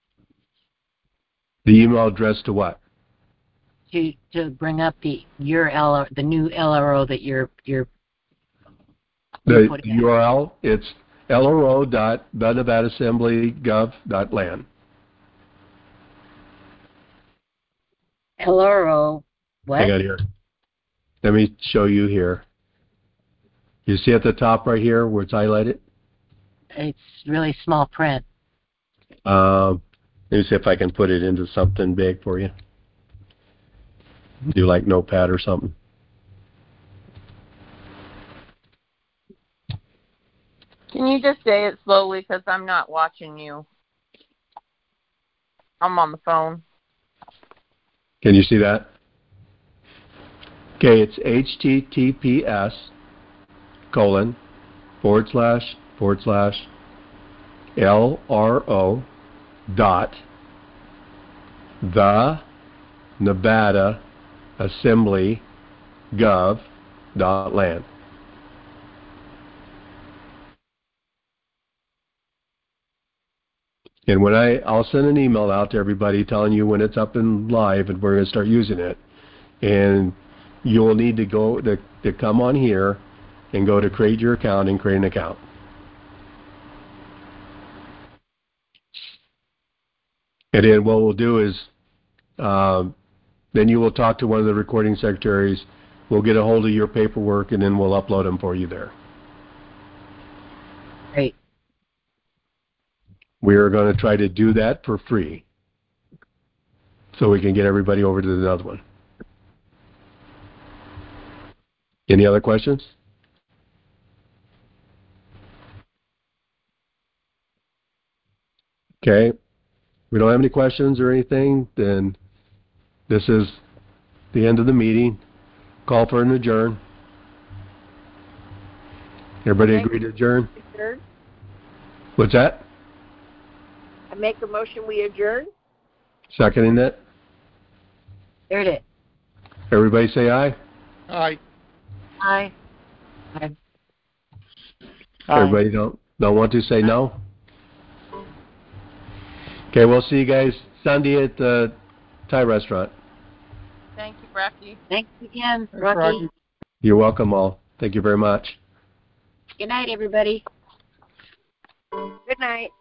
The email address to what? To to bring up the your L R, the new L R O that you're you're The putting U R L, it's L R O dot the Nevada Assembly gov dot land. L R O what? Hang on here. Let me show you here. You see at the top right here where it's highlighted? It's really small print. Um, let me see if I can put it into something big for you. Do like Notepad or something. Can you just say it slowly because I'm not watching you? I'm on the phone. Can you see that? Okay, it's H T T P S colon forward slash forward slash L R O dot the Nevada Assembly gov dot land. And when I, I'll send an email out to everybody telling you when it's up and live and we're going to start using it. And you'll need to go to, to come on here and go to create your account and create an account. And then what we'll do is, um, then you will talk to one of the recording secretaries. We'll get a hold of your paperwork and then we'll upload them for you there. Great. We are going to try to do that for free so we can get everybody over to the other one. Any other questions? Okay. We don't have any questions or anything, then this is the end of the meeting. Call for an adjourn. Everybody Thank agree to adjourn? Adjourn. What's that? I make a motion we adjourn. Seconding it? Heard it. Everybody say aye? Aye. Aye. Aye. Everybody don't, don't want to say no? Okay, we'll see you guys Sunday at the Thai restaurant. Thank you, Rocky. Thanks again, Thanks, Rocky. Rocky. You're welcome all. Thank you very much. Good night, everybody. Good night.